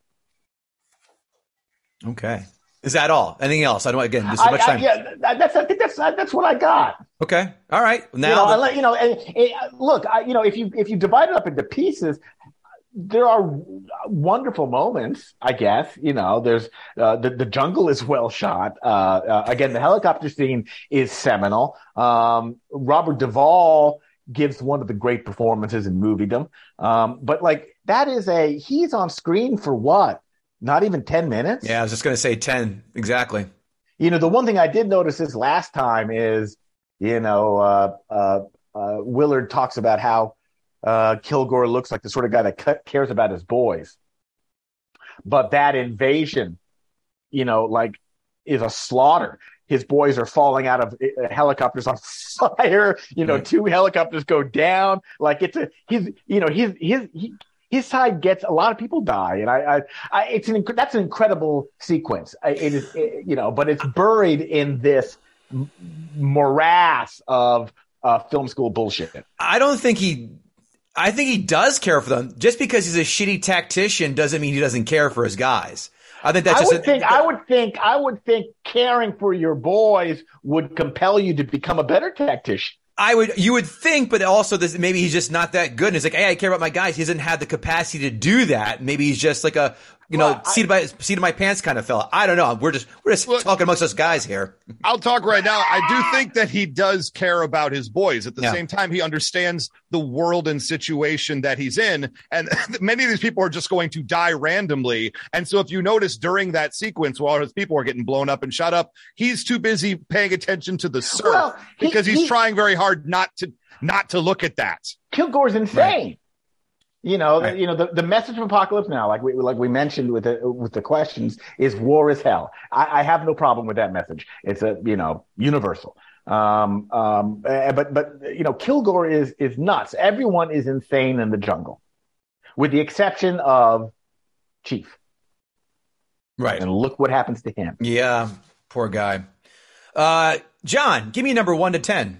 Okay. Is that all? Anything else? I don't. Again, there's so much I, time. I, yeah, that's. I think that's that's what I got. Okay. All right. Now, you know, the- and, you know and, and look, I, you know, if you if you divide it up into pieces, there are wonderful moments, I guess. You know, there's uh, the the jungle is well shot. Uh, uh, again, the helicopter scene is seminal. Um, Robert Duvall gives one of the great performances in moviedom. Um, but like that is a he's on screen for what? Not even ten minutes. Yeah, I was just going to say ten. Exactly. You know, the one thing I did notice this last time is, you know, uh, uh, uh, Willard talks about how uh, Kilgore looks like the sort of guy that c- cares about his boys. But that invasion, you know, like is a slaughter. His boys are falling out of uh, helicopters on fire. You know, right. Two helicopters go down. Like it's a, he's, you know, his, his, he, his side gets a lot of people die, and I, I, I it's an that's an incredible sequence. It is, it, you know, but it's buried in this morass of uh, film school bullshit. I don't think he. I think he does care for them. Just because he's a shitty tactician doesn't mean he doesn't care for his guys. I think that's I just. would a, think. I would think. I would think caring for your boys would compel you to become a better tactician. I would, you would think, but also this, maybe he's just not that good. And he's like, hey, I care about my guys. He doesn't have the capacity to do that. Maybe he's just like a, you know, well, seat of my seat of my pants kind of fella. I don't know. We're just we're just Look, talking amongst us guys here. I'll talk right now. I do think that he does care about his boys. At the yeah. same time, he understands the world and situation that he's in, and many of these people are just going to die randomly. And so, if you notice during that sequence, while his people are getting blown up and shot up, he's too busy paying attention to the surf well, he, because he's he, trying very hard not to not to look at that. Kilgore's insane. Right. You know, right. the, you know, the, the message of Apocalypse Now, like we like we mentioned with the with the questions, is war is hell. I, I have no problem with that message. It's a you know universal. Um, um, but but you know, Kilgore is is nuts. Everyone is insane in the jungle, with the exception of Chief. Right. And look what happens to him. Yeah, poor guy. Uh, John, give me a number one to ten.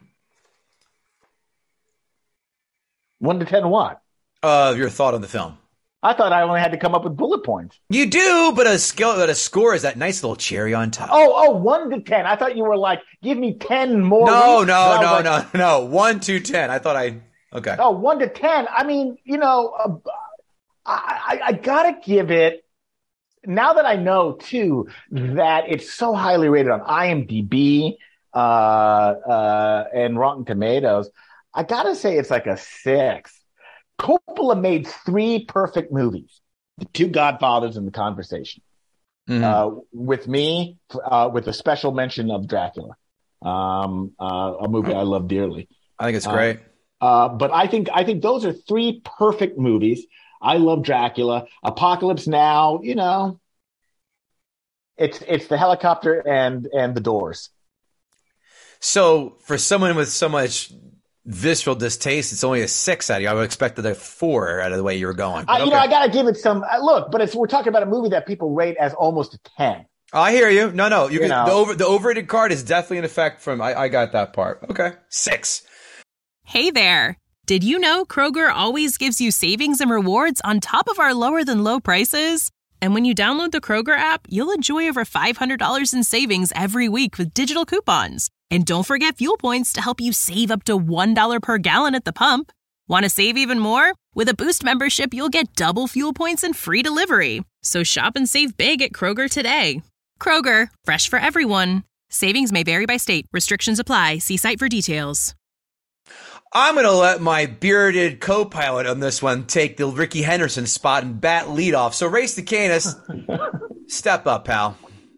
One to ten, what? Uh, your thought on the film. I thought I only had to come up with bullet points. You do, but a skill, but a score is that nice little cherry on top. Oh, oh, one to ten. I thought you were like, give me ten more. No, weeks. no, no, like, no, no. One to ten. I thought I. Okay. Oh, one to ten. I mean, you know, uh, I, I, I gotta give it. Now that I know too that it's so highly rated on IMDb uh, uh, and Rotten Tomatoes, I gotta say it's like a six. Coppola made three perfect movies: The Two Godfathers and The Conversation. Mm-hmm. Uh, with me, uh, with a special mention of Dracula, um, uh, a movie I love dearly. I think it's great. Uh, uh, but I think I think those are three perfect movies. I love Dracula. Apocalypse Now, you know, it's it's the helicopter and and the doors. So for someone with so much visceral distaste, it's only a six out of you. I would expect a four out of the way you were going. I, you okay. know, I gotta give it some uh, look, but it's we're talking about a movie that people rate as almost a ten. I hear you. No, no, you, you can, know. the over the overrated card is definitely in effect. From I, I got that part. Okay, six. Hey there. Did you know Kroger always gives you savings and rewards on top of our lower than low prices? And when you download the Kroger app, you'll enjoy over five hundred dollars in savings every week with digital coupons. And don't forget fuel points to help you save up to one dollar per gallon at the pump. Want to save even more? With a Boost membership, you'll get double fuel points and free delivery. So shop and save big at Kroger today. Kroger, fresh for everyone. Savings may vary by state. Restrictions apply. See site for details. I'm going to let my bearded co-pilot on this one take the Ricky Henderson spot and bat leadoff. So Race the Canis, step up, pal.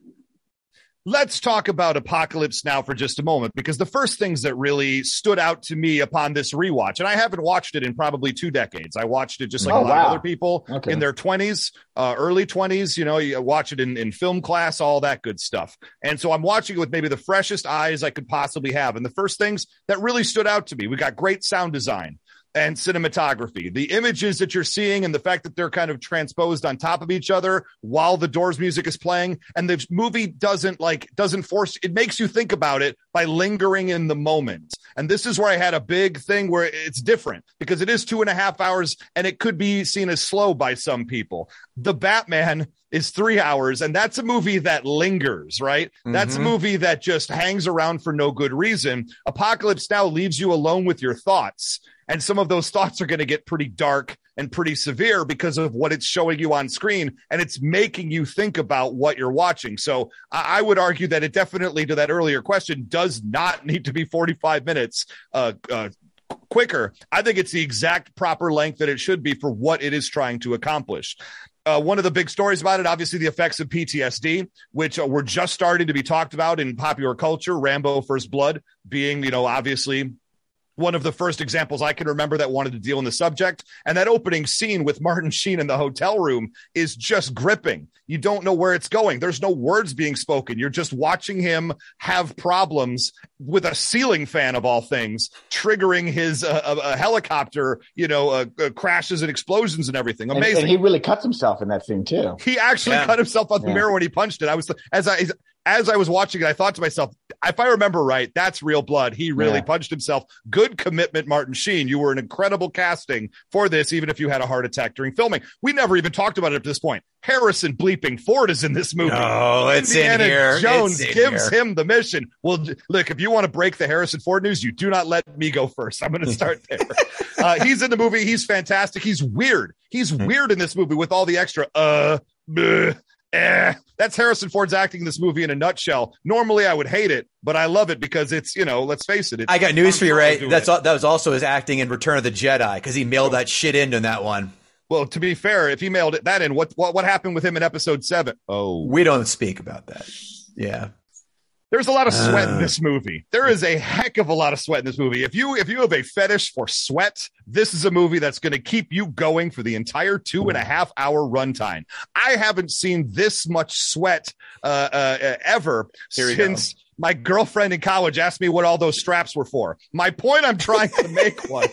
Let's talk about Apocalypse Now for just a moment, because the first things that really stood out to me upon this rewatch, and I haven't watched it in probably two decades. I watched it just like oh, a lot wow. of other people okay. in their twenties, uh, early twenties. You know, you watch it in, in film class, all that good stuff. And so I'm watching it with maybe the freshest eyes I could possibly have. And the first things that really stood out to me, we got great sound design and cinematography. The images that you're seeing and the fact that they're kind of transposed on top of each other while the Doors music is playing. And the movie doesn't like, doesn't force, it makes you think about it by lingering in the moment. And this is where I had a big thing where it's different because it is two and a half hours and it could be seen as slow by some people. The Batman is three hours, and that's a movie that lingers, right? Mm-hmm. That's a movie that just hangs around for no good reason. Apocalypse Now leaves you alone with your thoughts, and some of those thoughts are going to get pretty dark and pretty severe because of what it's showing you on screen, and it's making you think about what you're watching. So I would argue that it definitely, to that earlier question, does not need to be forty-five minutes uh, uh, quicker. I think it's the exact proper length that it should be for what it is trying to accomplish. Uh, one of the big stories about it, obviously, the effects of P T S D, which uh, were just starting to be talked about in popular culture. Rambo: First Blood being, you know, obviously one of the first examples I can remember that wanted to deal in the subject. And that opening scene with Martin Sheen in the hotel room is just gripping. You don't know where it's going. There's no words being spoken. You're just watching him have problems with a ceiling fan of all things, triggering his uh, a, a helicopter, you know, uh, uh, crashes and explosions and everything. Amazing. And, and he really cuts himself in that scene too. He actually yeah. cut himself on the yeah. mirror when he punched it. I was, as I, as I was watching it, I thought to myself, if I remember right, that's real blood. He really yeah. punched himself. Good commitment, Martin Sheen. You were an incredible casting for this, even if you had a heart attack during filming. We never even talked about it at this point. Harrison bleeping Ford is in this movie. Oh, it's Indiana in here. Jones in gives here. him the mission. Well, look, if you want to break the Harrison Ford news, you do not let me go first. I'm going to start there. uh, he's in the movie. He's fantastic. He's weird. He's weird in this movie with all the extra, uh, bleh, eh. That's Harrison Ford's acting in this movie in a nutshell. Normally, I would hate it, but I love it because it's, you know, let's face it. It's, I got news for you, Ray. That's all, that was also his acting in Return of the Jedi because he mailed that shit in in that one. Well, to be fair, if he mailed it that in, what what what happened with him in episode seven? Oh, we don't speak about that. Yeah. There's a lot of sweat uh, in this movie. There is a heck of a lot of sweat in this movie. If you if you have a fetish for sweat, this is a movie that's going to keep you going for the entire two and a half hour runtime. I haven't seen this much sweat uh, uh, ever since go. my girlfriend in college asked me what all those straps were for. My point I'm trying to make was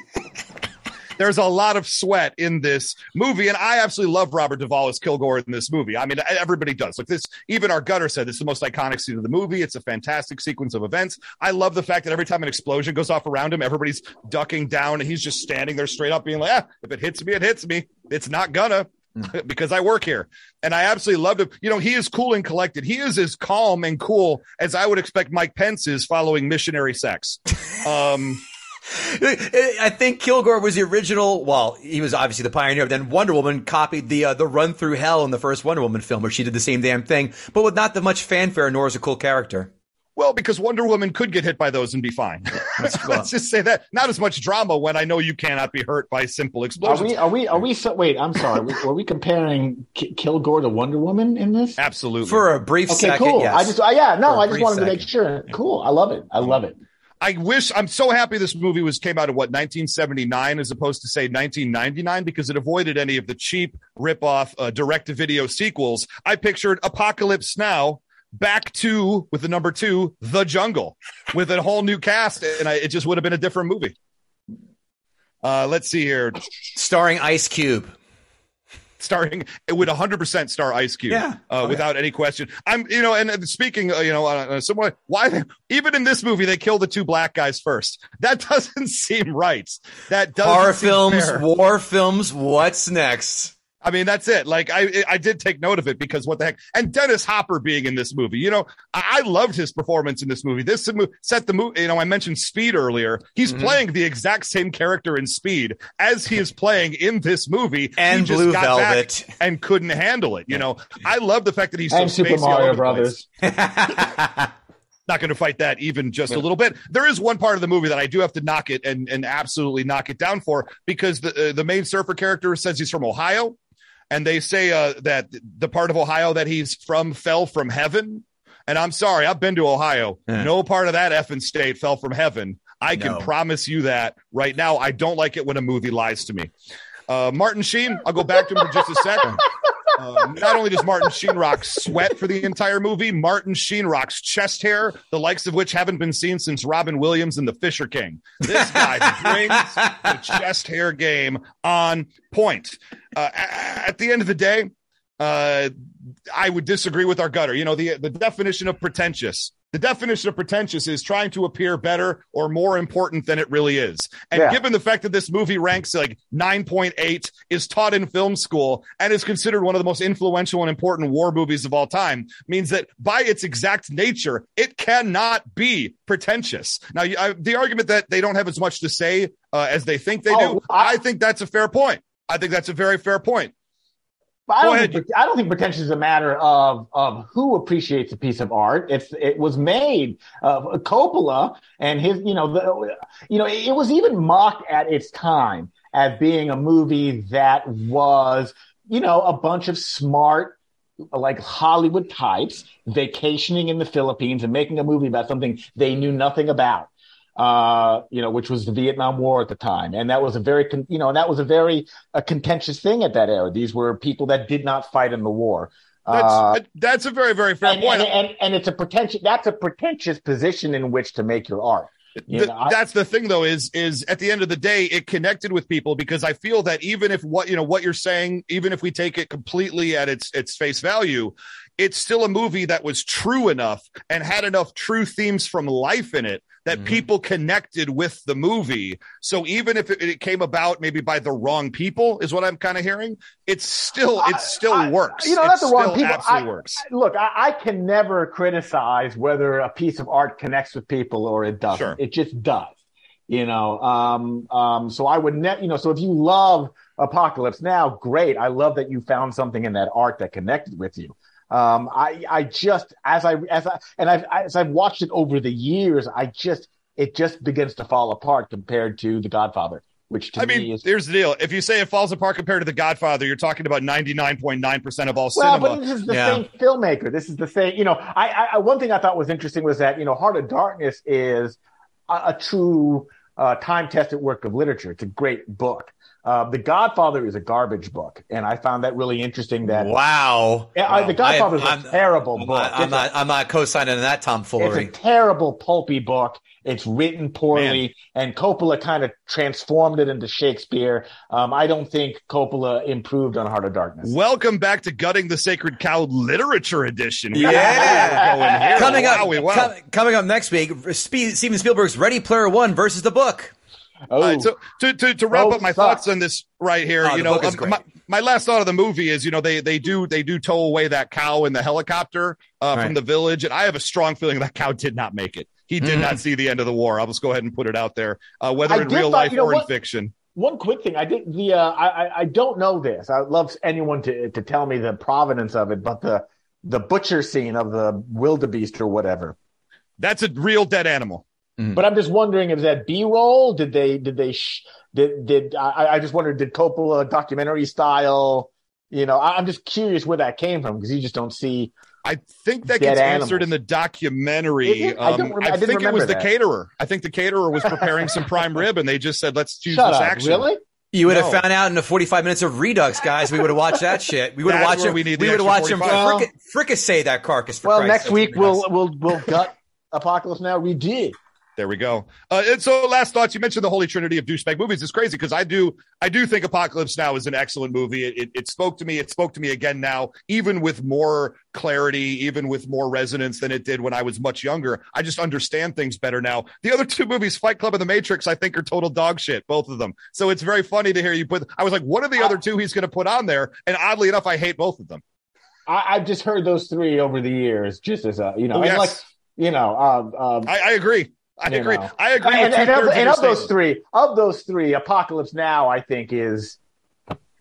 there's a lot of sweat in this movie, and I absolutely love Robert Duvall as Kilgore in this movie. I mean, everybody does. Like this, even our gutter said it's the most iconic scene of the movie. It's a fantastic sequence of events. I love the fact that every time an explosion goes off around him, everybody's ducking down, and he's just standing there straight up being like, ah, if it hits me, it hits me. It's not gonna. Because I work here. And I absolutely loved him. You know, he is cool and collected. He is as calm and cool as I would expect Mike Pence is following missionary sex. Um I think Kilgore was the original. Well, he was obviously the pioneer. Then Wonder Woman copied the uh, the run through hell in the first Wonder Woman film, where she did the same damn thing, but with not that much fanfare, nor as a cool character. Well, because Wonder Woman could get hit by those and be fine. Let's just say that. Not as much drama when I know you cannot be hurt by simple explosions. Are we? Are we? Are we? So, wait, I'm sorry. Were we comparing K- Kilgore to Wonder Woman in this? Absolutely. For a brief okay, second. Cool. Yes. I just. Uh, yeah. No. I just wanted second. to make sure. Cool. I love it. I love it. I wish I'm so happy this movie was came out in what nineteen seventy-nine as opposed to say nineteen ninety-nine because it avoided any of the cheap rip-off uh, direct-to-video sequels. I pictured Apocalypse Now back to with the number two, The Jungle, with a whole new cast, and I, it just would have been a different movie. Uh, let's see here, starring Ice Cube. Starring, it would one hundred percent star Ice Cube, yeah, uh, oh, without yeah. any question. I'm, you know, and, and speaking, uh, you know, uh, someone, why, even in this movie, they kill the two black guys first. That doesn't seem right. That doesn't Horror seem films, fair. war films, what's next? I mean, that's it. Like, I I did take note of it because what the heck? And Dennis Hopper being in this movie, you know, I, I loved his performance in this movie. This set the movie, you know, I mentioned Speed earlier. He's mm-hmm. playing the exact same character in Speed as he is playing in this movie. And he just Blue got Velvet. Back and couldn't handle it. You know, I love the fact that he's and so Super spacey all Mario over the Brothers. place. not going to fight that even just yeah. a little bit. There is one part of the movie that I do have to knock it and, and absolutely knock it down for, because the uh, the main surfer character says he's from Ohio, and they say uh, that the part of Ohio that he's from fell from heaven. And I'm sorry, I've been to Ohio. Yeah. No part of that effing state fell from heaven. I can no. promise you that right now. I don't like it when a movie lies to me. Uh, Martin Sheen, I'll go back to him for just a second. Uh, not only does Martin Sheen rock sweat for the entire movie, Martin Sheen rocks chest hair, the likes of which haven't been seen since Robin Williams and the Fisher King. This guy brings the chest hair game on point. Uh, at the end of the day, uh, I would disagree with our gutter. You know, the the definition of pretentious. The definition of pretentious is trying to appear better or more important than it really is. And yeah. given the fact that this movie ranks like nine point eight, is taught in film school, and is considered one of the most influential and important war movies of all time, means that by its exact nature, it cannot be pretentious. Now, I, the argument that they don't have as much to say uh, as they think they oh, do, I, I think that's a fair point. I think that's a very fair point. But I don't, think, I don't think pretentious is a matter of of who appreciates a piece of art. It's it was made of uh, Coppola and his, you know, the, you know, it, it was even mocked at its time as being a movie that was, you know, a bunch of smart, like Hollywood types vacationing in the Philippines and making a movie about something they knew nothing about. Uh, you know, which was the Vietnam War at the time. And that was a very, con- you know, and that was a very a contentious thing at that era. These were people that did not fight in the war. That's, uh, that's a very, very fair and, point. And, and, and it's a pretentious, that's a pretentious position in which to make your art. You the, know, I, that's the thing, though, is is at the end of the day, it connected with people, because I feel that even if what, you know, what you're saying, even if we take it completely at its its face value, it's still a movie that was true enough and had enough true themes from life in it that mm-hmm. people connected with the movie. So even if it, it came about maybe by the wrong people, is what I'm kind of hearing, it's still it still I, works. You know, not the wrong people. Absolutely I, works. Look, I, I can never criticize whether a piece of art connects with people or it doesn't. Sure. It just does. You know, um, um, so I would ne- you know, so if you love Apocalypse Now, great. I love that you found something in that art that connected with you. Um, I, I just, as I, as I, and I've, as I've watched it over the years, I just, it just begins to fall apart compared to The Godfather, which to I me mean, is. Here's the deal. If you say it falls apart compared to The Godfather, you're talking about ninety-nine point nine percent of all well, cinema. Well, but this is the yeah. same filmmaker. This is the same, you know, I, I, one thing I thought was interesting was that, you know, Heart of Darkness is a, a true, uh, time-tested work of literature. It's a great book. Uh, The Godfather is a garbage book, and I found that really interesting. That wow, yeah, wow. The Godfather is a I'm, terrible I'm book. Not, I'm not. I'm not co-signing that tomfoolery. It's a terrible, pulpy book. It's written poorly, Man. and Coppola kind of transformed it into Shakespeare. Um, I don't think Coppola improved on Heart of Darkness. Welcome back to Gutting the Sacred Cow Literature Edition. Yeah, coming up, wow, wow. Com- coming up next week, Steven Spielberg's Ready Player One versus the book. Oh. Uh, so to, to, to wrap oh, up my sucks. thoughts on this right here, oh, you know, um, my, my last thought of the movie is, you know, they, they do, they do tow away that cow in the helicopter uh, right. from the village. And I have a strong feeling that cow did not make it. He did mm. not see the end of the war. I'll just go ahead and put it out there, uh, whether I in real thought, life you know, or what, in fiction. One quick thing. I did the, uh, I, I don't know this. I would love anyone to, to tell me the provenance of it, but the, the butcher scene of the wildebeest or whatever. That's a real dead animal. Mm-hmm. But I'm just wondering, is that B-roll? Did they, did they, sh- did, did, I, I just wondered, did Coppola documentary style, you know, I, I'm just curious where that came from, because you just don't see. I think that gets animals. answered in the documentary. I, um, rem- I, I think it was that. the caterer. I think the caterer was preparing some prime rib, and they just said, let's choose Shut this up, action. Really? You would no. have found out in the forty-five minutes of Redux, guys. We would have watched that shit. We would have watched him. We, need we would have watched him well, fric- fricassee that carcass. For well, Christ, next that's week we'll, we'll, we'll gut Apocalypse Now. We did. There we go. Uh, and so last thoughts, you mentioned the holy trinity of douchebag movies. It's crazy because I do, I do think Apocalypse Now is an excellent movie. It, it, it spoke to me. It spoke to me again now, even with more clarity, even with more resonance than it did when I was much younger. I just understand things better now. The other two movies, Fight Club and The Matrix, I think are total dog shit, both of them. So it's very funny to hear you put, I was like, what are the other two he's going to put on there? And oddly enough, I hate both of them. I, I've just heard those three over the years, just as a, you know, oh, and yes. like, you know, um, um, I, I agree. I agree. Know. I agree. And, with and, of, and of those statement. three, of those three, Apocalypse Now, I think is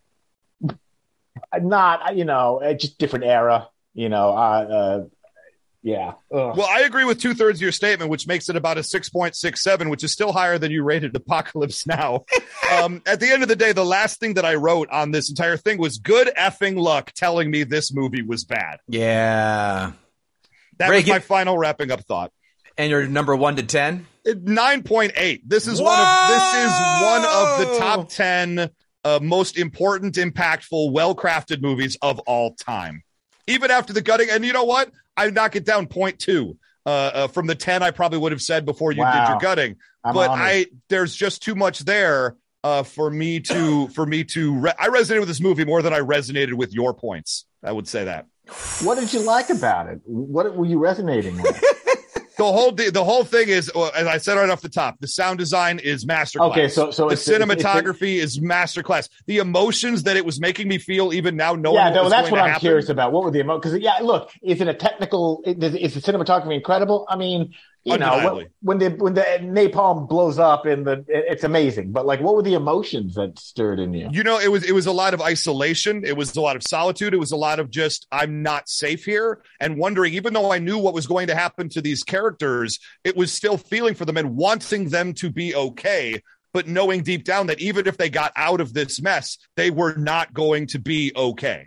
not, you know, just different era. You know, uh, uh, Yeah. Ugh. Well, I agree with two thirds of your statement, which makes it about a six point six seven, which is still higher than you rated Apocalypse Now. um, at the end of the day, the last thing that I wrote on this entire thing was good effing luck telling me this movie was bad. Yeah. That Ray, was my get- final wrapping up thought. And your number one to ten? nine point eight. This is Whoa! one of this is one of the top ten uh, most important, impactful, well-crafted movies of all time. Even after the gutting, and you know what? I knock it down zero point two uh, uh, from the ten I probably would have said before you Wow. did your gutting. I'm but honored. I there's just too much there uh, for me to for me to re- I resonated with this movie more than I resonated with your points. I would say that. What did you like about it? What were you resonating with? The whole the, the whole thing is, uh, as I said right off the top, the sound design is masterclass. Okay, so- so the it's- it's- cinematography is masterclass. The emotions that it was making me feel, even now knowing yeah, what no, was that's going what to I'm happen. curious about. What were the emotions? Because, yeah, look, is it a technical? Is, is the cinematography incredible? I mean, you know, Undeniably. when, when the when the napalm blows up in the, it's amazing. But like, what were the emotions that stirred in you? You know, it was it was a lot of isolation. It was a lot of solitude. It was a lot of just, I'm not safe here, and wondering, even though I knew what was going to happen to these characters, it was still feeling for them and wanting them to be okay, but knowing deep down that even if they got out of this mess, they were not going to be okay.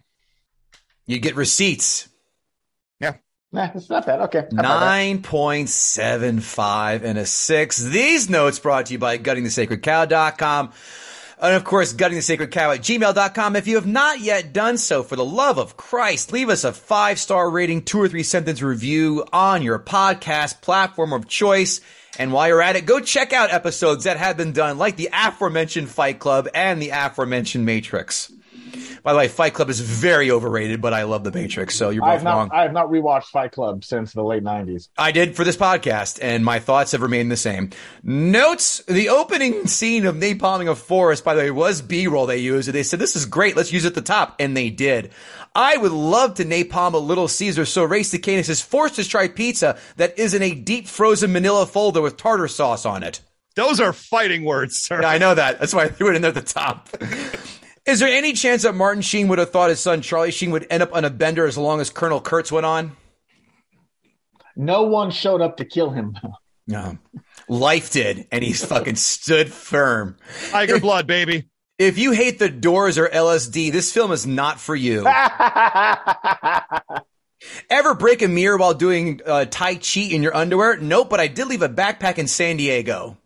You get receipts. Yeah. Nah, it's not bad. Okay. How about that? nine point seven five and a six. These notes brought to you by gutting the sacred cow dot com. And of course, gutting the sacred cow at gmail dot com. If you have not yet done so, for the love of Christ, leave us a five-star rating, two or three sentence review on your podcast platform of choice. And while you're at it, go check out episodes that have been done, like the aforementioned Fight Club and the aforementioned Matrix. By the way, Fight Club is very overrated, but I love The Matrix, so you're I both have not. wrong. I have not rewatched Fight Club since the late nineties. I did for this podcast, and my thoughts have remained the same. Notes, the opening scene of napalming a forest, by the way, was B-roll they used. And they said, this is great, let's use it at the top. And they did. I would love to napalm a Little Caesar, so Ray Stacanis is forced to try pizza that is in a deep frozen manila folder with tartar sauce on it. Those are fighting words, sir. Yeah, I know that. That's why I threw it in there at the top. Is there any chance that Martin Sheen would have thought his son Charlie Sheen would end up on a bender as long as Colonel Kurtz went on? No one showed up to kill him. No. Life did, and he's fucking stood firm. Tiger blood, baby. If you hate the Doors or L S D, this film is not for you. Ever break a mirror while doing uh, Tai Chi in your underwear? Nope, but I did leave a backpack in San Diego.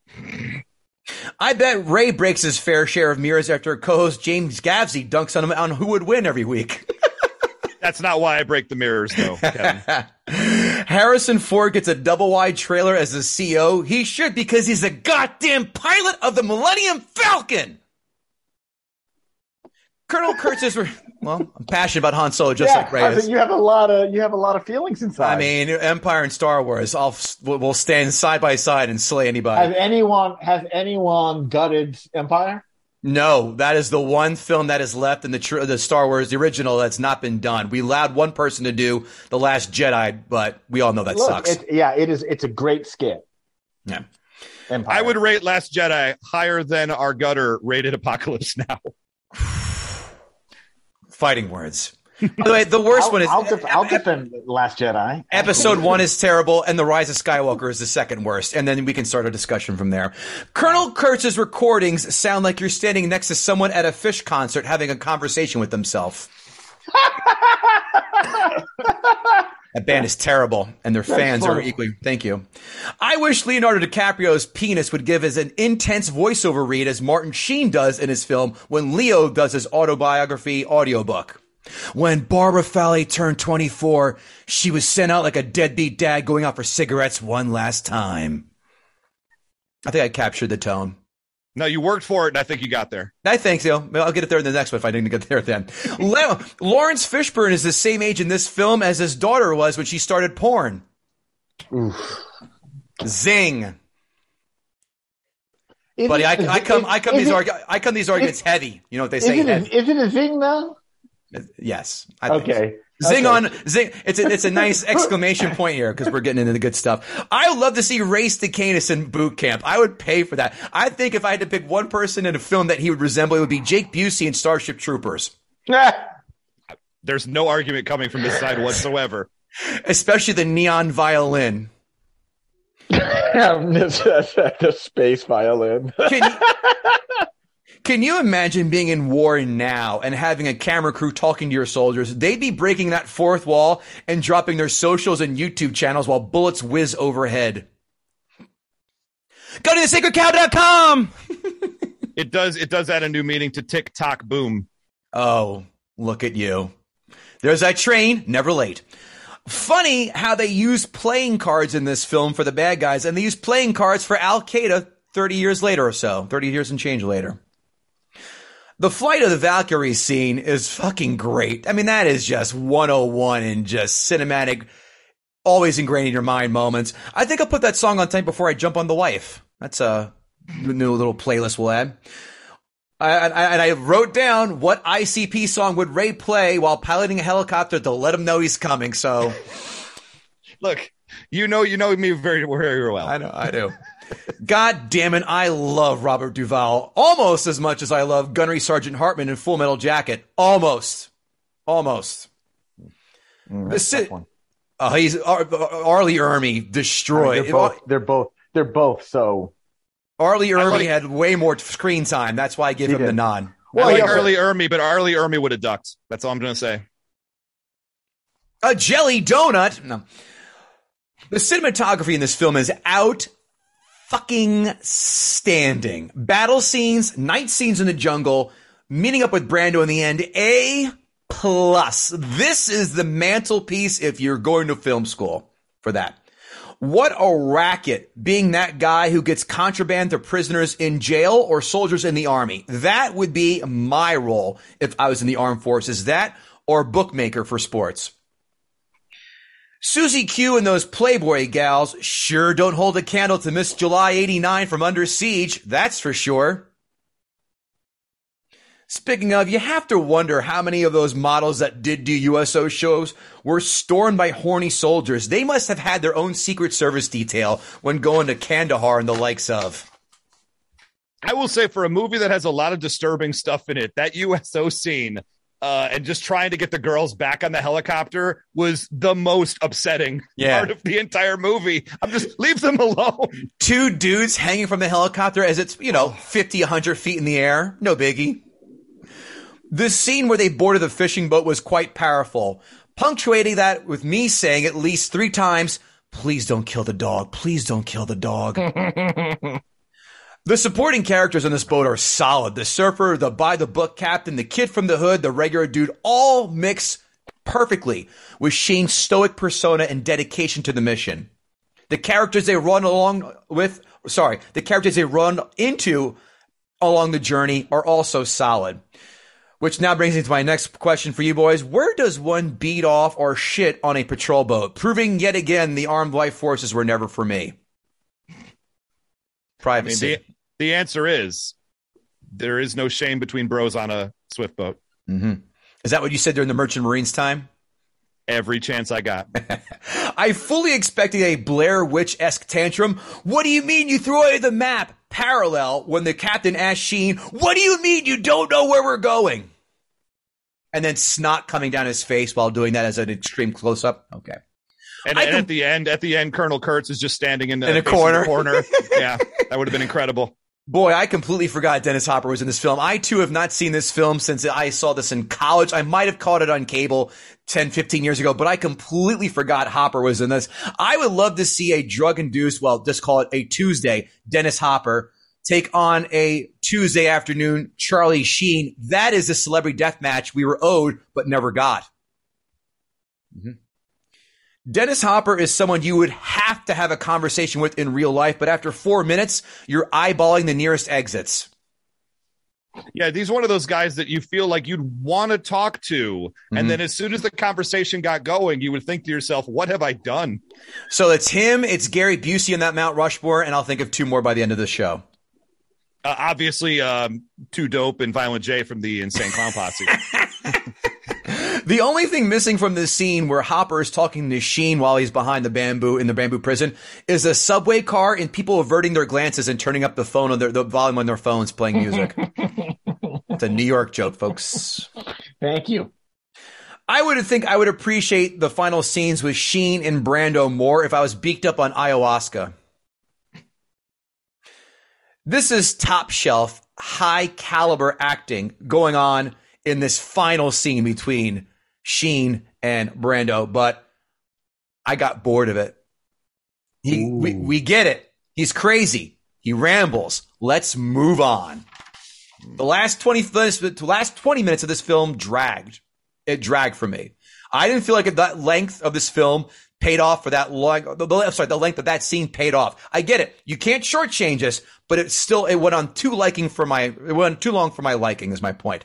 I bet Ray breaks his fair share of mirrors after co-host James Gavsey dunks on him on who would win every week. That's not why I break the mirrors, though, Kevin. Harrison Ford gets a double-wide trailer as the C E O. He should, because he's a goddamn pilot of the Millennium Falcon. Colonel Kurtz is... Well, I'm passionate about Han Solo, just yeah, like Ray I is. think you have a lot of you have a lot of feelings inside. I mean, Empire and Star Wars, I'll will stand side by side and slay anybody. has anyone has anyone gutted Empire? No, that is the one film that is left in the tr- the Star Wars, the original, that's not been done. We allowed one person to do The Last Jedi, but we all know that Look, sucks. It, yeah, it is. It's a great skit. Yeah. Empire. I would rate Last Jedi higher than our gutter rated Apocalypse Now. Fighting words. By the way, the worst I'll, one is I'll, def- I'll defend Last Jedi. episode one is terrible, and The Rise of Skywalker is the second worst, and then we can start a discussion from there. Colonel Kurtz's recordings sound like you're standing next to someone at a Fish concert having a conversation with themselves. That band is terrible, and their fans are funny. equally. Thank you. I wish Leonardo DiCaprio's penis would give as an intense voiceover read as Martin Sheen does in his film when Leo does his autobiography audiobook. When Barbara Fowley turned twenty-four, she was sent out like a deadbeat dad going out for cigarettes one last time. I think I captured the tone. No, you worked for it, and I think you got there. I think so. I'll get it there in the next one if I didn't get there then. Le- Lawrence Fishburne is the same age in this film as his daughter was when she started porn. Oof. Zing. Is Buddy, it- I, I come, is- I come is these, it- argu- I come these arguments heavy. You know what they Is say? it, Heavy. a, is it a zing though? Yes. I think so. Okay. Zing Okay. on zing! It's a it's a nice exclamation point here because we're getting into the good stuff. I would love to see Ray Stacanis in boot camp. I would pay for that. I think if I had to pick one person in a film that he would resemble, it would be Jake Busey in Starship Troopers. There's no argument coming from this side whatsoever. Especially the neon violin. The space violin. Can you, can you imagine being in war now and having a camera crew talking to your soldiers? They'd be breaking that fourth wall and dropping their socials and YouTube channels while bullets whiz overhead. Go to the sacred cow dot com. It does. It does add a new meaning to TikTok boom. Oh, look at you. There's that train, never late. Funny how they use playing cards in this film for the bad guys, and they use playing cards for Al-Qaeda thirty years later or so, thirty years and change later. The flight of the Valkyries scene is fucking great. I mean, that is just one oh one in just cinematic, always ingrained in your mind moments. I think I'll put that song on time before I jump on the wife. That's a new little playlist we'll add. I, I, and I wrote down what I C P song would Ray play while piloting a helicopter to let him know he's coming. So, look, you know, you know me very, very well. I know, I do. God damn it, I love Robert Duvall almost as much as I love Gunnery Sergeant Hartman in Full Metal Jacket. Almost, almost. Mm, the si- oh, he's Ar- Ar- R. Lee Ermey destroyed. I mean, they're, both, they're both. They're both so. R. Lee Ermey like, had way more screen time. That's why I give him did. the nod. Well, I like R. Lee Ermey, but R. Lee Ermey would have ducked. That's all I'm going to say. A jelly donut. No. The cinematography in this film is out fucking standing. Battle scenes, night scenes in the jungle, meeting up with Brando in the end. A plus. This is the mantelpiece if you're going to film school for that. What a racket being that guy who gets contraband to prisoners in jail or soldiers in the army. That would be my role if I was in the armed forces. That or bookmaker for sports. Susie Q and those Playboy gals sure don't hold a candle to Miss July eighty-nine from Under Siege. That's for sure. Speaking of, you have to wonder how many of those models that did do U S O shows were stormed by horny soldiers. They must have had their own Secret Service detail when going to Kandahar and the likes of. I will say, for a movie that has a lot of disturbing stuff in it, that U S O scene uh, and just trying to get the girls back on the helicopter was the most upsetting yeah. part of the entire movie. I'm just, leave them alone. Two dudes hanging from the helicopter as it's, you know, fifty, one hundred feet in the air. No biggie. The scene where they boarded the fishing boat was quite powerful, punctuating that with me saying at least three times, please don't kill the dog. Please don't kill the dog. The supporting characters on this boat are solid. The surfer, the by-the-book captain, the kid from the hood, the regular dude, all mix perfectly with Shane's stoic persona and dedication to the mission. The characters they run along with, sorry, the characters they run into along the journey are also solid. Which now brings me to my next question for you boys. Where does one beat off or shit on a patrol boat? Proving yet again the armed life forces were never for me. Privacy. I mean, the, the answer is there is no shame between bros on a swift boat. Mm-hmm. Is that what you said during the Merchant Marines time? Every chance I got. I fully expected a Blair Witch-esque tantrum. What do you mean you threw away the map? Parallel when the captain asked Sheen, what do you mean you don't know where we're going? And then snot coming down his face while doing that as an extreme close-up. Okay. And, and com- at the end, at the end, Colonel Kurtz is just standing in the, in a corner. The corner. Yeah, that would have been incredible. Boy, I completely forgot Dennis Hopper was in this film. I, too, have not seen this film since I saw this in college. I might have caught it on cable ten, fifteen years ago, but I completely forgot Hopper was in this. I would love to see a drug-induced, well, just call it a Tuesday, Dennis Hopper take on a Tuesday afternoon Charlie Sheen. That is the celebrity death match we were owed but never got. Mm-hmm. Dennis Hopper is someone you would have to have a conversation with in real life, but after four minutes, you're eyeballing the nearest exits. Yeah, he's one of those guys that you feel like you'd want to talk to. Mm-hmm. And then as soon as the conversation got going, you would think to yourself, what have I done? So it's him, it's Gary Busey in that Mount Rushmore, and I'll think of two more by the end of the show. Uh, obviously, um, Too Dope and Violent J from the Insane Clown Posse. The only thing missing from this scene where Hopper is talking to Sheen while he's behind the bamboo in the bamboo prison is a subway car and people averting their glances and turning up the phone on their the volume on their phones playing music. It's a New York joke, folks. Thank you. I would think I would appreciate the final scenes with Sheen and Brando more if I was beaked up on ayahuasca. This is top shelf, high caliber acting going on in this final scene between Sheen and Brando, but I got bored of it. He, we, we get it. He's crazy. He rambles. Let's move on. The last twenty minutes, the last twenty minutes of this film dragged. It dragged for me. I didn't feel like that length of this film paid off for that long. The, the, I'm sorry, the length of that scene paid off. I get it. You can't shortchange us, but it still it went on too liking for my. It went on too long for my liking. Is my point.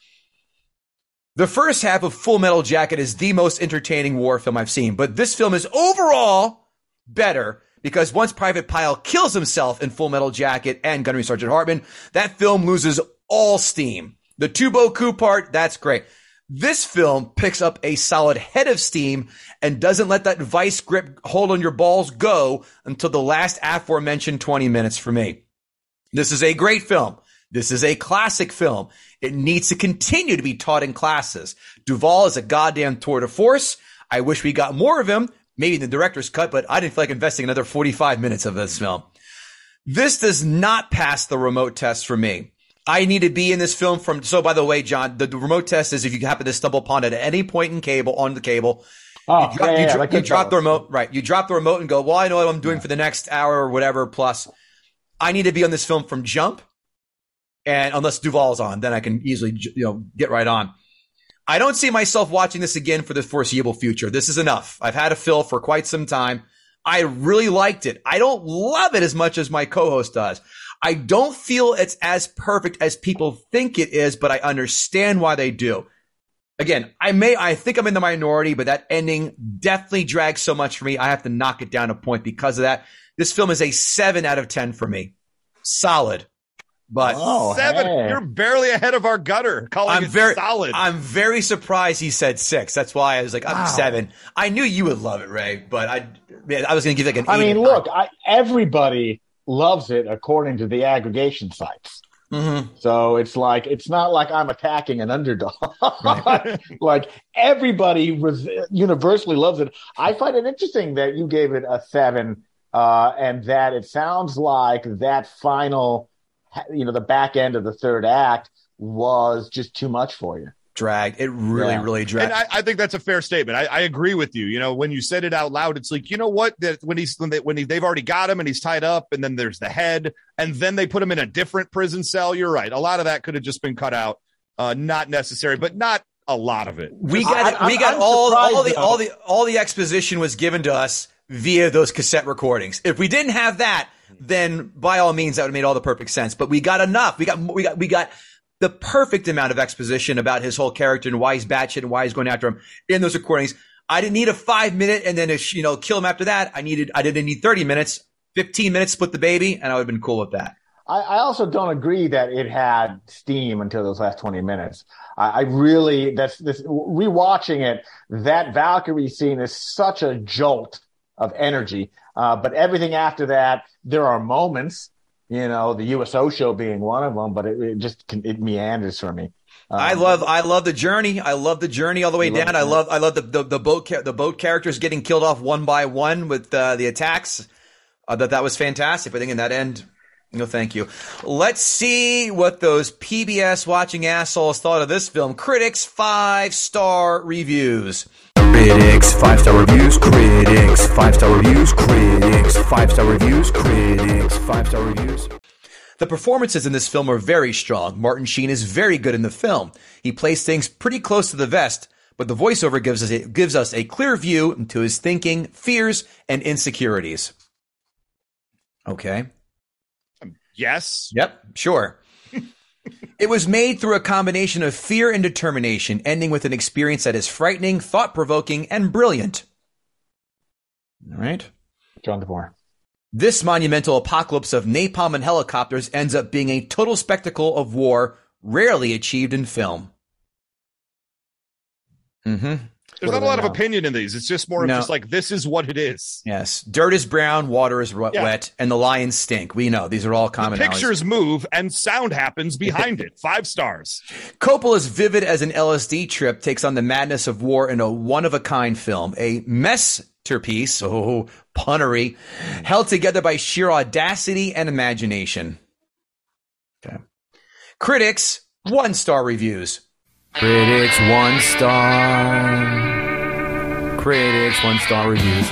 The first half of Full Metal Jacket is the most entertaining war film I've seen, but this film is overall better because once Private Pyle kills himself in Full Metal Jacket and Gunnery Sergeant Hartman, that film loses all steam. The Tubo coup part, that's great. This film picks up a solid head of steam and doesn't let that vice grip hold on your balls go until the last aforementioned twenty minutes for me. This is a great film. This is a classic film. It needs to continue to be taught in classes. Duvall is a goddamn tour de force. I wish we got more of him, maybe the director's cut, but I didn't feel like investing another forty-five minutes of this film. This does not pass the remote test for me. I need to be in this film from, so by the way, John, the, the remote test is if you happen to stumble upon it at any point in cable, on the cable, oh, you, dro- yeah, you, yeah, dro- like you drop Goodfellas. the remote, right. You drop the remote and go, well, I know what I'm doing yeah. for the next hour or whatever. Plus I need to be on this film from jump. And unless Duvall's on, then I can easily, you know, get right on. I don't see myself watching this again for the foreseeable future. This is enough. I've had a fill for quite some time. I really liked it. I don't love it as much as my co-host does. I don't feel it's as perfect as people think it is, but I understand why they do. Again, I may, I think I'm in the minority, but that ending definitely drags so much for me. I have to knock it down a point because of that. This film is a seven out of ten for me. Solid. But oh, seven, hey. You're barely ahead of our gutter. Calling I'm it very solid. I'm very surprised he said six. That's why I was like, I'm Wow. seven. I knew you would love it, Ray, but I, man, I was going to give like an. I eight mean, or look, nine. I, everybody loves it according to the aggregation sites. Mm-hmm. So it's like it's not like I'm attacking an underdog. Right. Like everybody was universally loves it. I find it interesting that you gave it a seven, uh, and that it sounds like that final, you know, the back end of the third act was just too much for you. Drag. It really, Yeah. really dragged. And I, I think that's a fair statement. I, I agree with you. You know, when you said it out loud, it's like, you know what? That when he's when, they, when he, they've already got him and he's tied up, and then there's the head, and then they put him in a different prison cell. You're right. A lot of that could have just been cut out. Uh, not necessary, but not a lot of it. we got I- we I'm- got I'm all all surprised, the though. all the all the exposition was given to us via those cassette recordings. If we didn't have that, then by all means that would have made all the perfect sense. But we got enough. We got we got we got the perfect amount of exposition about his whole character and why he's batshit and why he's going after him in those recordings. I didn't need a five minute and then a, you know kill him after that. I needed I didn't need thirty minutes, fifteen minutes, split the baby, and I would have been cool with that. I, I also don't agree that it had steam until those last twenty minutes. I, I really, that's this, rewatching it, that Valkyrie scene is such a jolt of energy. Uh, but everything after that, there are moments, you know, the U S O show being one of them, but it, it just, can, it meanders for me. Um, I love, I love the journey. I love the journey all the way You love down. it, I yeah. love, I love the the, the boat ca- the boat characters getting killed off one by one with uh, the attacks. I thought that was fantastic. I think in that end, no, thank you. Let's see what those P B S watching assholes thought of this film. Critics five star reviews. Critics, five star reviews, critics, five star reviews, critics, five star reviews, critics, five star reviews. The performances in this film are very strong. Martin Sheen is very good in the film. He plays things pretty close to the vest, but the voiceover gives us a, gives us a clear view into his thinking, fears, and insecurities. Okay. Yes. Yep, sure. It was made through a combination of fear and determination, ending with an experience that is frightening, thought-provoking, and brilliant. All right. John DeMore. This monumental apocalypse of napalm and helicopters ends up being a total spectacle of war rarely achieved in film. Mm-hmm. There's not a lot of opinion in these. It's just more of No. just like, this is what it is. Yes. Dirt is brown, water is wet, Yeah. wet, and the lions stink. We know. These are all commonalities. Pictures move and sound happens behind it. Five stars. Coppola's vivid as an L S D trip takes on the madness of war in a one-of-a-kind film, a masterpiece, oh, punnery, held together by sheer audacity and imagination. Okay. Critics, one-star reviews. Critics one star. Critics one star reviews.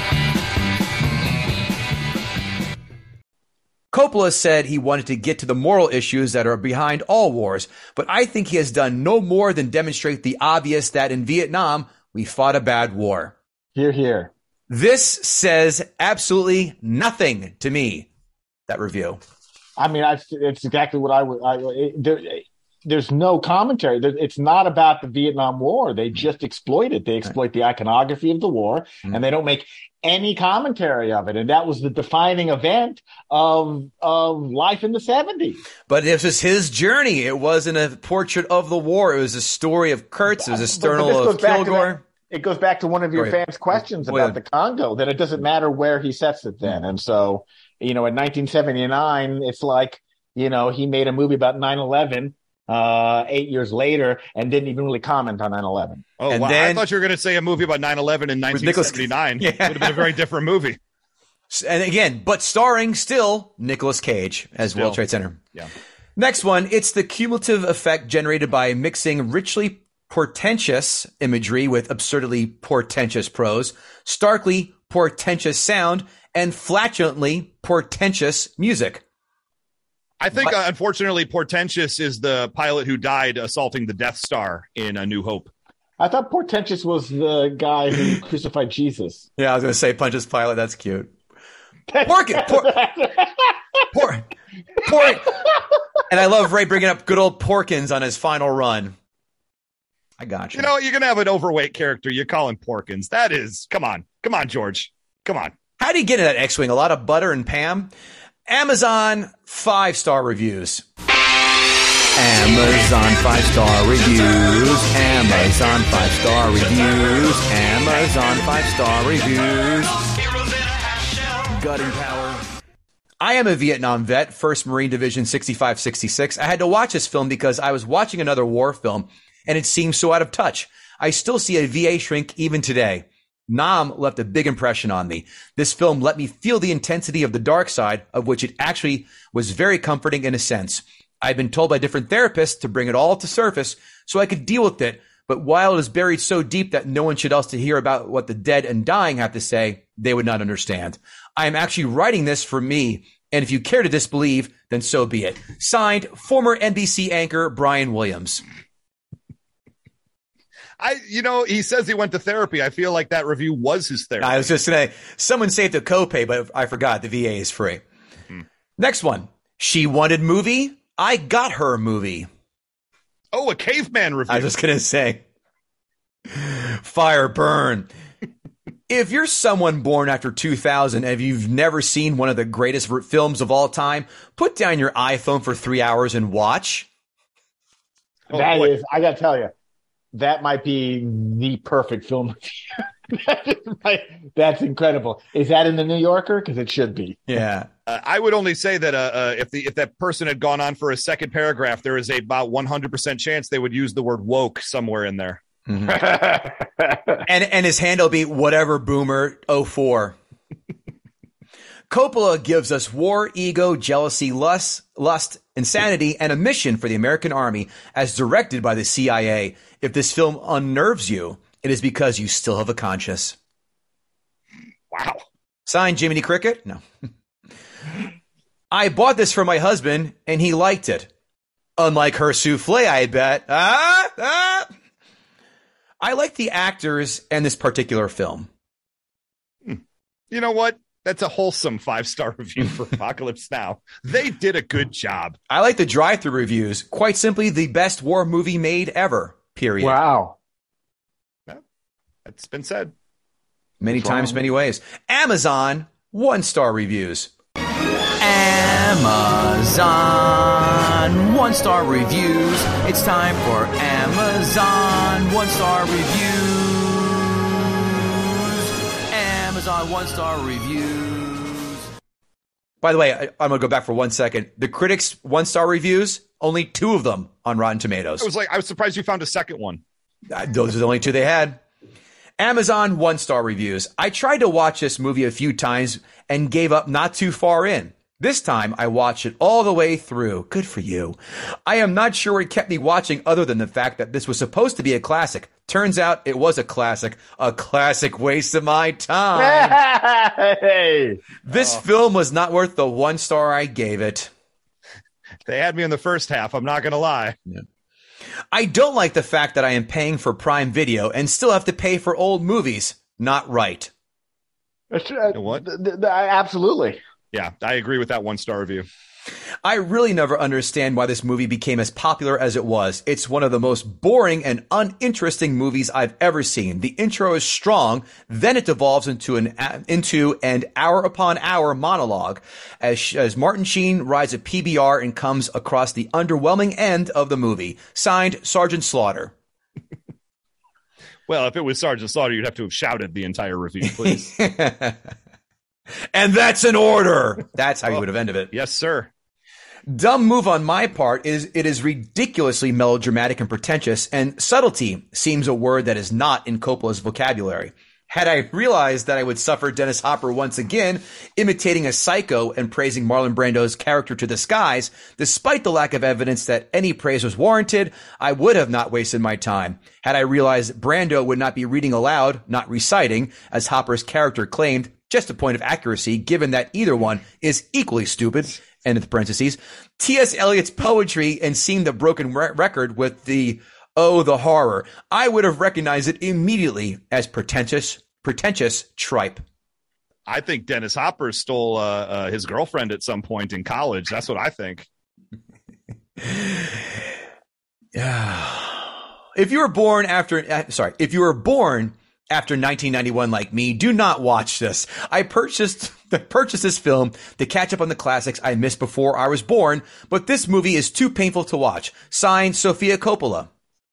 Coppola said he wanted to get to the moral issues that are behind all wars, but I think he has done no more than demonstrate the obvious that in Vietnam, we fought a bad war. Here, here. This says absolutely nothing to me, that review. I mean, I, it's exactly what I would. I, it, there, there's no commentary. There, it's not about the Vietnam War. They just exploit it. They exploit the iconography of the war, mm-hmm. and they don't make any commentary of it. And that was the defining event of of life in the seventies. But it was his journey. It wasn't a portrait of the war. It was a story of Kurtz. It was a story of Kilgore. It goes back to one of your fans' questions about the Congo, that it doesn't matter where he sets it then. And so, you know, in nineteen seventy-nine, it's like, you know, he made a movie about nine eleven uh, eight years later and didn't even really comment on nine eleven. Oh, and wow. then, I thought you were going to say a movie about nine eleven in nineteen seventy-nine. Yeah. It would have been a very different movie. And again, but starring still Nicolas Cage as still. World Trade Center. Yeah. Next one, it's the cumulative effect generated by mixing richly portentous imagery with absurdly portentous prose, starkly portentous sound, and flatulently portentous music. I think, uh, unfortunately, portentous is the pilot who died assaulting the Death Star in A New Hope. I thought portentous was the guy who crucified Jesus. Yeah, I was going to say Pontius Pilate. That's cute. Pork it. Por- por- por- and I love Ray bringing up good old Porkins on his final run. I got you. You know, you're going to have an overweight character. You call him Porkins. That is, come on. Come on, George. Come on. How do you get in that X-Wing? A lot of butter and Pam? Amazon five-star reviews. Amazon five-star reviews. Amazon five-star reviews. Amazon five-star reviews. Gutting power. I am a Vietnam vet, first Marine Division sixty-five sixty-six. I had to watch this film because I was watching another war film, and it seemed so out of touch. I still see a V A shrink even today. Nam left a big impression on me. This film let me feel the intensity of the dark side, of which it actually was very comforting in a sense. I've been told by different therapists to bring it all to surface so I could deal with it, but while it is buried so deep that no one should else to hear about what the dead and dying have to say, they would not understand. I am actually writing this for me, and if you care to disbelieve, then so be it. Signed, former N B C anchor Brian Williams. I, you know, he says he went to therapy. I feel like that review was his therapy. I was just going to, someone saved the copay, but I forgot the V A is free. Hmm. Next one. She wanted movie. I got her movie. Oh, a caveman review. I was just going to say. Fire burn. If you're someone born after two thousand and you've never seen one of the greatest films of all time, put down your iPhone for three hours and watch. Oh, that boy. is, I got to tell you. That might be the perfect film. That's incredible. Is that in the New Yorker? Because it should be. Yeah. Uh, I would only say that uh, uh, if the if that person had gone on for a second paragraph, there is a about one hundred percent chance they would use the word woke somewhere in there. Mm-hmm. and and his handle be whatever boomer oh four. Coppola gives us war, ego, jealousy, lust, lust, insanity, and a mission for the American army as directed by the C I A. If this film unnerves you, it is because you still have a conscience. Wow. Signed, Jiminy Cricket? No. I bought this for my husband, and he liked it. Unlike her souffle, I bet. Ah, ah. I like the actors and this particular film. You know what? That's a wholesome five-star review for Apocalypse Now. They did a good job. I like the drive-thru reviews. Quite simply, the best war movie made ever, period. Wow. Yeah, that's been said. Many What's times, wrong? Many ways. Amazon, one-star reviews. Amazon, one-star reviews. It's time for Amazon, one-star reviews. Amazon one-star reviews. By the way, I, I'm going to go back for one second. The critics' one-star reviews, only two of them on Rotten Tomatoes. I was like, I was surprised you found a second one. Uh, Those are the only two they had. Amazon one-star reviews. I tried to watch this movie a few times and gave up not too far in. This time, I watched it all the way through. Good for you. I am not sure what kept me watching other than the fact that this was supposed to be a classic. Turns out it was a classic. A classic waste of my time. Hey! This Oh. film was not worth the one star I gave it. They had me in the first half. I'm not going to lie. I don't like the fact that I am paying for Prime Video and still have to pay for old movies. Not right. That's, uh, know what? th- th- th- absolutely. Yeah, I agree with that one star review. I really never understand why this movie became as popular as it was. It's one of the most boring and uninteresting movies I've ever seen. The intro is strong, then it devolves into an into an hour upon hour monologue as as Martin Sheen rides a P B R and comes across the underwhelming end of the movie. Signed, Sergeant Slaughter. Well, if it was Sergeant Slaughter, you'd have to have shouted the entire review, please. And that's an order. That's how you would have ended it. Yes, sir. Dumb move on my part is it is ridiculously melodramatic and pretentious, and subtlety seems a word that is not in Coppola's vocabulary. Had I realized that I would suffer Dennis Hopper once again, imitating a psycho and praising Marlon Brando's character to the skies, despite the lack of evidence that any praise was warranted, I would have not wasted my time. Had I realized Brando would not be reading aloud, not reciting, as Hopper's character claimed, just a point of accuracy, given that either one is equally stupid, end of the parentheses, T S. Eliot's poetry and seeing the broken re- record with the, oh, the horror, I would have recognized it immediately as pretentious, pretentious tripe. I think Dennis Hopper stole uh, uh, his girlfriend at some point in college. That's what I think. If you were born after, uh, sorry, if you were born after nineteen ninety-one like me, do not watch this. I purchased purchased this film to catch up on the classics I missed before I was born, but this movie is too painful to watch. Signed, Sofia Coppola.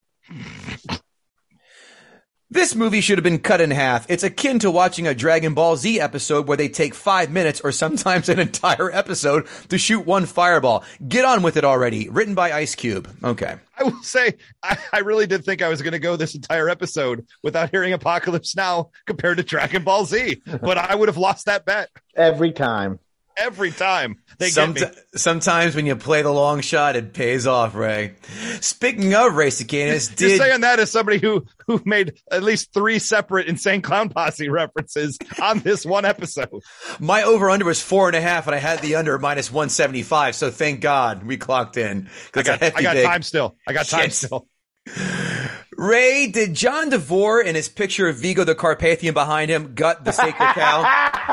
This movie should have been cut in half. It's akin to watching a Dragon Ball Z episode where they take five minutes or sometimes an entire episode to shoot one fireball. Get on with it already. Written by Ice Cube. Okay. I will say, I, I really did think I was going to go this entire episode without hearing Apocalypse Now compared to Dragon Ball Z, but I would have lost that bet Every time. every time they Some, get me. sometimes when you play the long shot, it pays off, Ray. Speaking of Ray Cicanis, You're did saying that as somebody who who made at least three separate Insane Clown Posse references on this one episode. my over-under was four and a half, and I had the under minus one seventy-five, so thank God we clocked in. I got, I got time still. I got time Yes. still. Ray, did John DeVore in his picture of Vigo the Carpathian behind him gut the sacred cow?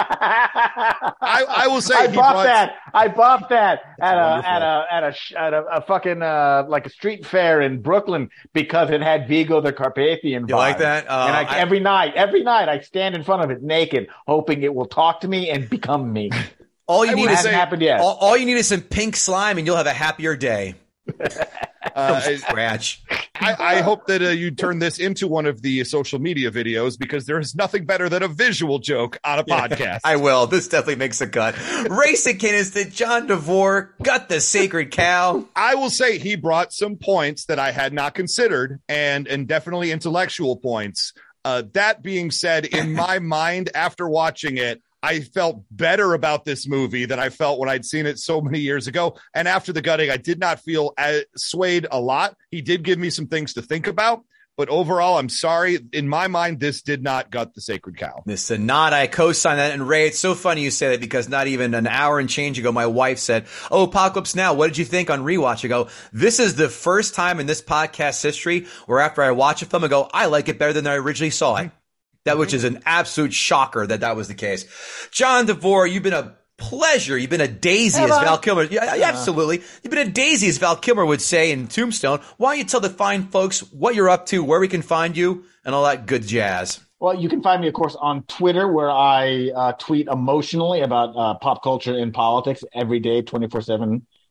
I, I will say I he bought brought- that. I bought that at a, wonderful. at a at a sh- at a, a fucking uh, like a street fair in Brooklyn because it had Vigo the Carpathian. You like vibe. that? Uh, and I, I- every night, every night, I stand in front of it naked, hoping it will talk to me and become me. All you I need would is Hasn't happened yet. all, all you need is some pink slime, and you'll have a happier day. uh, Scratch. I, I hope that uh, you turn this into one of the social media videos because there is nothing better than a visual joke on a podcast. I will. This definitely makes a cut. Ray Cicanis, did John DeVore gut the sacred cow? I will say he brought some points that I had not considered and and definitely intellectual points. Uh, that being said, in my mind, after watching it, I felt better about this movie than I felt when I'd seen it so many years ago. And after the gutting, I did not feel as swayed a lot. He did give me some things to think about. But overall, I'm sorry. In my mind, this did not gut the sacred cow. This is not. I co-sign that. And Ray, it's so funny you say that because not even an hour and change ago, my wife said, "Oh, Apocalypse Now, what did you think on rewatch?" I go, "This is the first time in this podcast history where after I watch a film, I go, I like it better than I originally saw it." That, which is an absolute shocker that that was the case. John DeVore, you've been a pleasure. You've been a daisy, as Val Kilmer. Yeah, yeah, absolutely. You've been a daisy, as Val Kilmer would say in Tombstone. Why don't you tell the fine folks what you're up to, where we can find you, and all that good jazz? Well, you can find me, of course, on Twitter, where I uh, tweet emotionally about uh, pop culture and politics every day, twenty-four seven,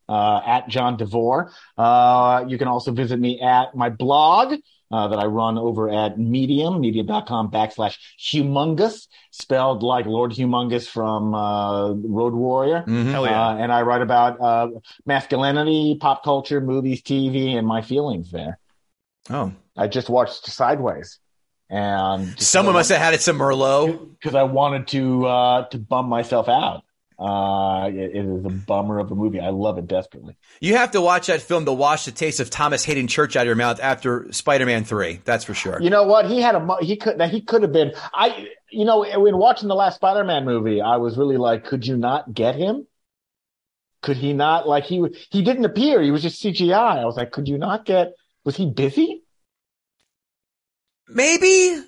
uh, at John DeVore. Uh, you can also visit me at my blog uh, that I run over at Medium, medium.com backslash humongous, spelled like Lord Humongous from uh, Road Warrior. Mm-hmm. Hell yeah. Uh, and I write about uh, masculinity, pop culture, movies, T V, and my feelings there. Oh. I just watched Sideways. And someone must have had it some Merlot. Because I wanted to uh, to bum myself out. Uh, it, it is a bummer of a movie. I love it desperately. You have to watch that film to wash the taste of Thomas Hayden Church out of your mouth after Spider-Man three. That's for sure. You know what? He had a he could he could have been. I you know when watching the last Spider-Man movie, I was really like, could you not get him? Could he not like he he didn't appear? He was just C G I. I was like, could you not get? Was he busy? Maybe.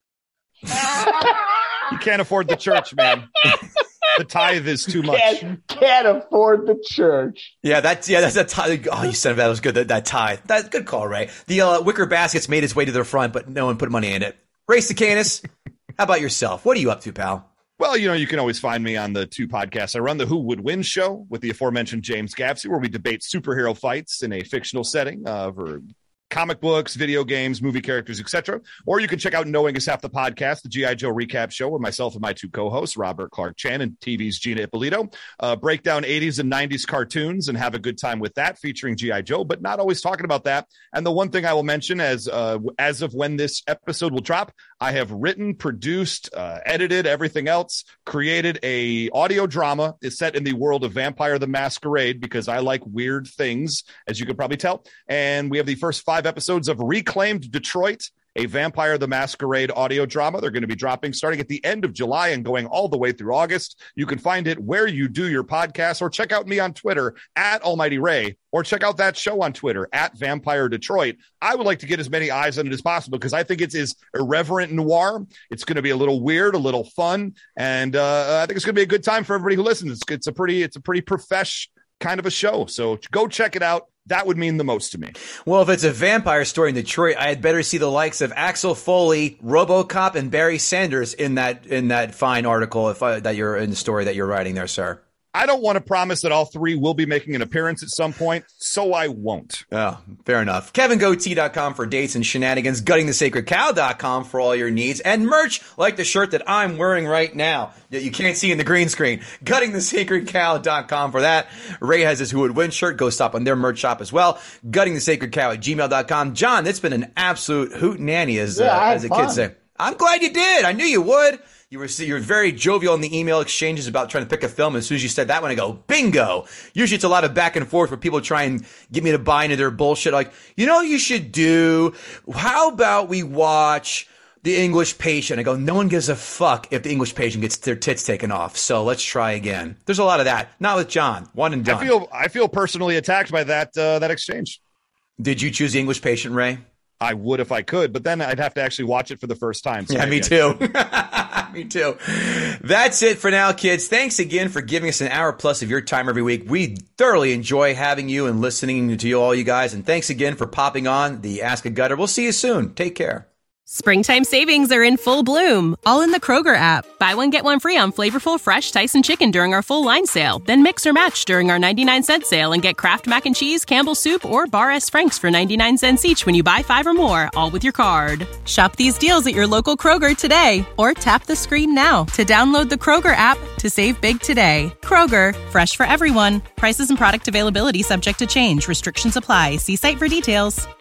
You can't afford the church, man. The tithe is too much. Can't, can't afford the church. Yeah, that's yeah, that's a tithe. Oh, you said that was good. That, that tithe. That's good call, Ray. The uh, wicker basket's made its way to the front, but no one put money in it. Ray Stacanis, how about yourself? What are you up to, pal? Well, you know, you can always find me on the two podcasts. I run the Who Would Win show with the aforementioned James Gapsey, where we debate superhero fights in a fictional setting uh, for comic books, video games, movie characters, et cetera. Or you can check out Knowing Is Half the Podcast, the G I. Joe recap show, where myself and my two co-hosts, Robert Clark Chan and T V's Gina Ippolito, uh, break down eighties and nineties cartoons and have a good time with that, featuring G I. Joe, but not always talking about that. And the one thing I will mention, as uh, as of when this episode will drop, I have written, produced, uh, edited, everything else, created a audio drama. It's set in the world of Vampire the Masquerade, because I like weird things, as you could probably tell. And we have the first five episodes of Reclaimed Detroit, a Vampire the Masquerade audio drama. They're going to be dropping starting at the end of July and going all the way through August. You can find it where you do your podcast, or check out me on Twitter at Almighty Ray, or check out that show on Twitter at Vampire Detroit. I would like to get as many eyes on it as possible, because I think it's is irreverent noir. It's going to be a little weird, a little fun, and uh, I think it's going to be a good time for everybody who listens. It's, it's a pretty, it's a pretty profesh kind of a show. So go check it out. That would mean the most to me. Well, if it's a vampire story in Detroit, I had better see the likes of Axel Foley, RoboCop, and Barry Sanders in that in that fine article if I, that you're in the story that you're writing there, sir. I don't want to promise that all three will be making an appearance at some point, so I won't. Oh, fair enough. Kevin Goatee dot com for dates and shenanigans. Gutting the Sacred Cow dot com for all your needs. And merch like the shirt that I'm wearing right now that you can't see in the green screen. Gutting the Sacred Cow dot com for that. Ray has his Who Would Win shirt. Go stop on their merch shop as well. Gutting the Sacred Cow at gmail dot com. John, it's been an absolute hootenanny, as, yeah, uh, as the fun. kids say. I'm glad you did. I knew you would. You were you were very jovial in the email exchanges about trying to pick a film. As soon as you said that one, I go, bingo. Usually it's a lot of back and forth where people try and get me to buy into their bullshit. Like, you know what you should do? How about we watch The English Patient? I go, no one gives a fuck if The English Patient gets their tits taken off. So let's try again. There's a lot of that. Not with John. One and done. I feel I feel personally attacked by that uh, that exchange. Did you choose The English Patient, Ray? I would if I could, but then I'd have to actually watch it for the first time. So yeah, me too. Me too. That's it for now, kids. Thanks again for giving us an hour plus of your time every week. We thoroughly enjoy having you and listening to you, all you guys. And thanks again for popping on the Ask a Gutter. We'll see you soon. Take care. Springtime savings are in full bloom, all in the Kroger app. Buy one, get one free on flavorful, fresh Tyson chicken during our full line sale. Then mix or match during our ninety-nine cent sale and get Kraft Mac and Cheese, Campbell's Soup, or Bar S. Frank's for ninety-nine cents each when you buy five or more, all with your card. Shop these deals at your local Kroger today, or tap the screen now to download the Kroger app to save big today. Kroger, fresh for everyone. Prices and product availability subject to change. Restrictions apply. See site for details.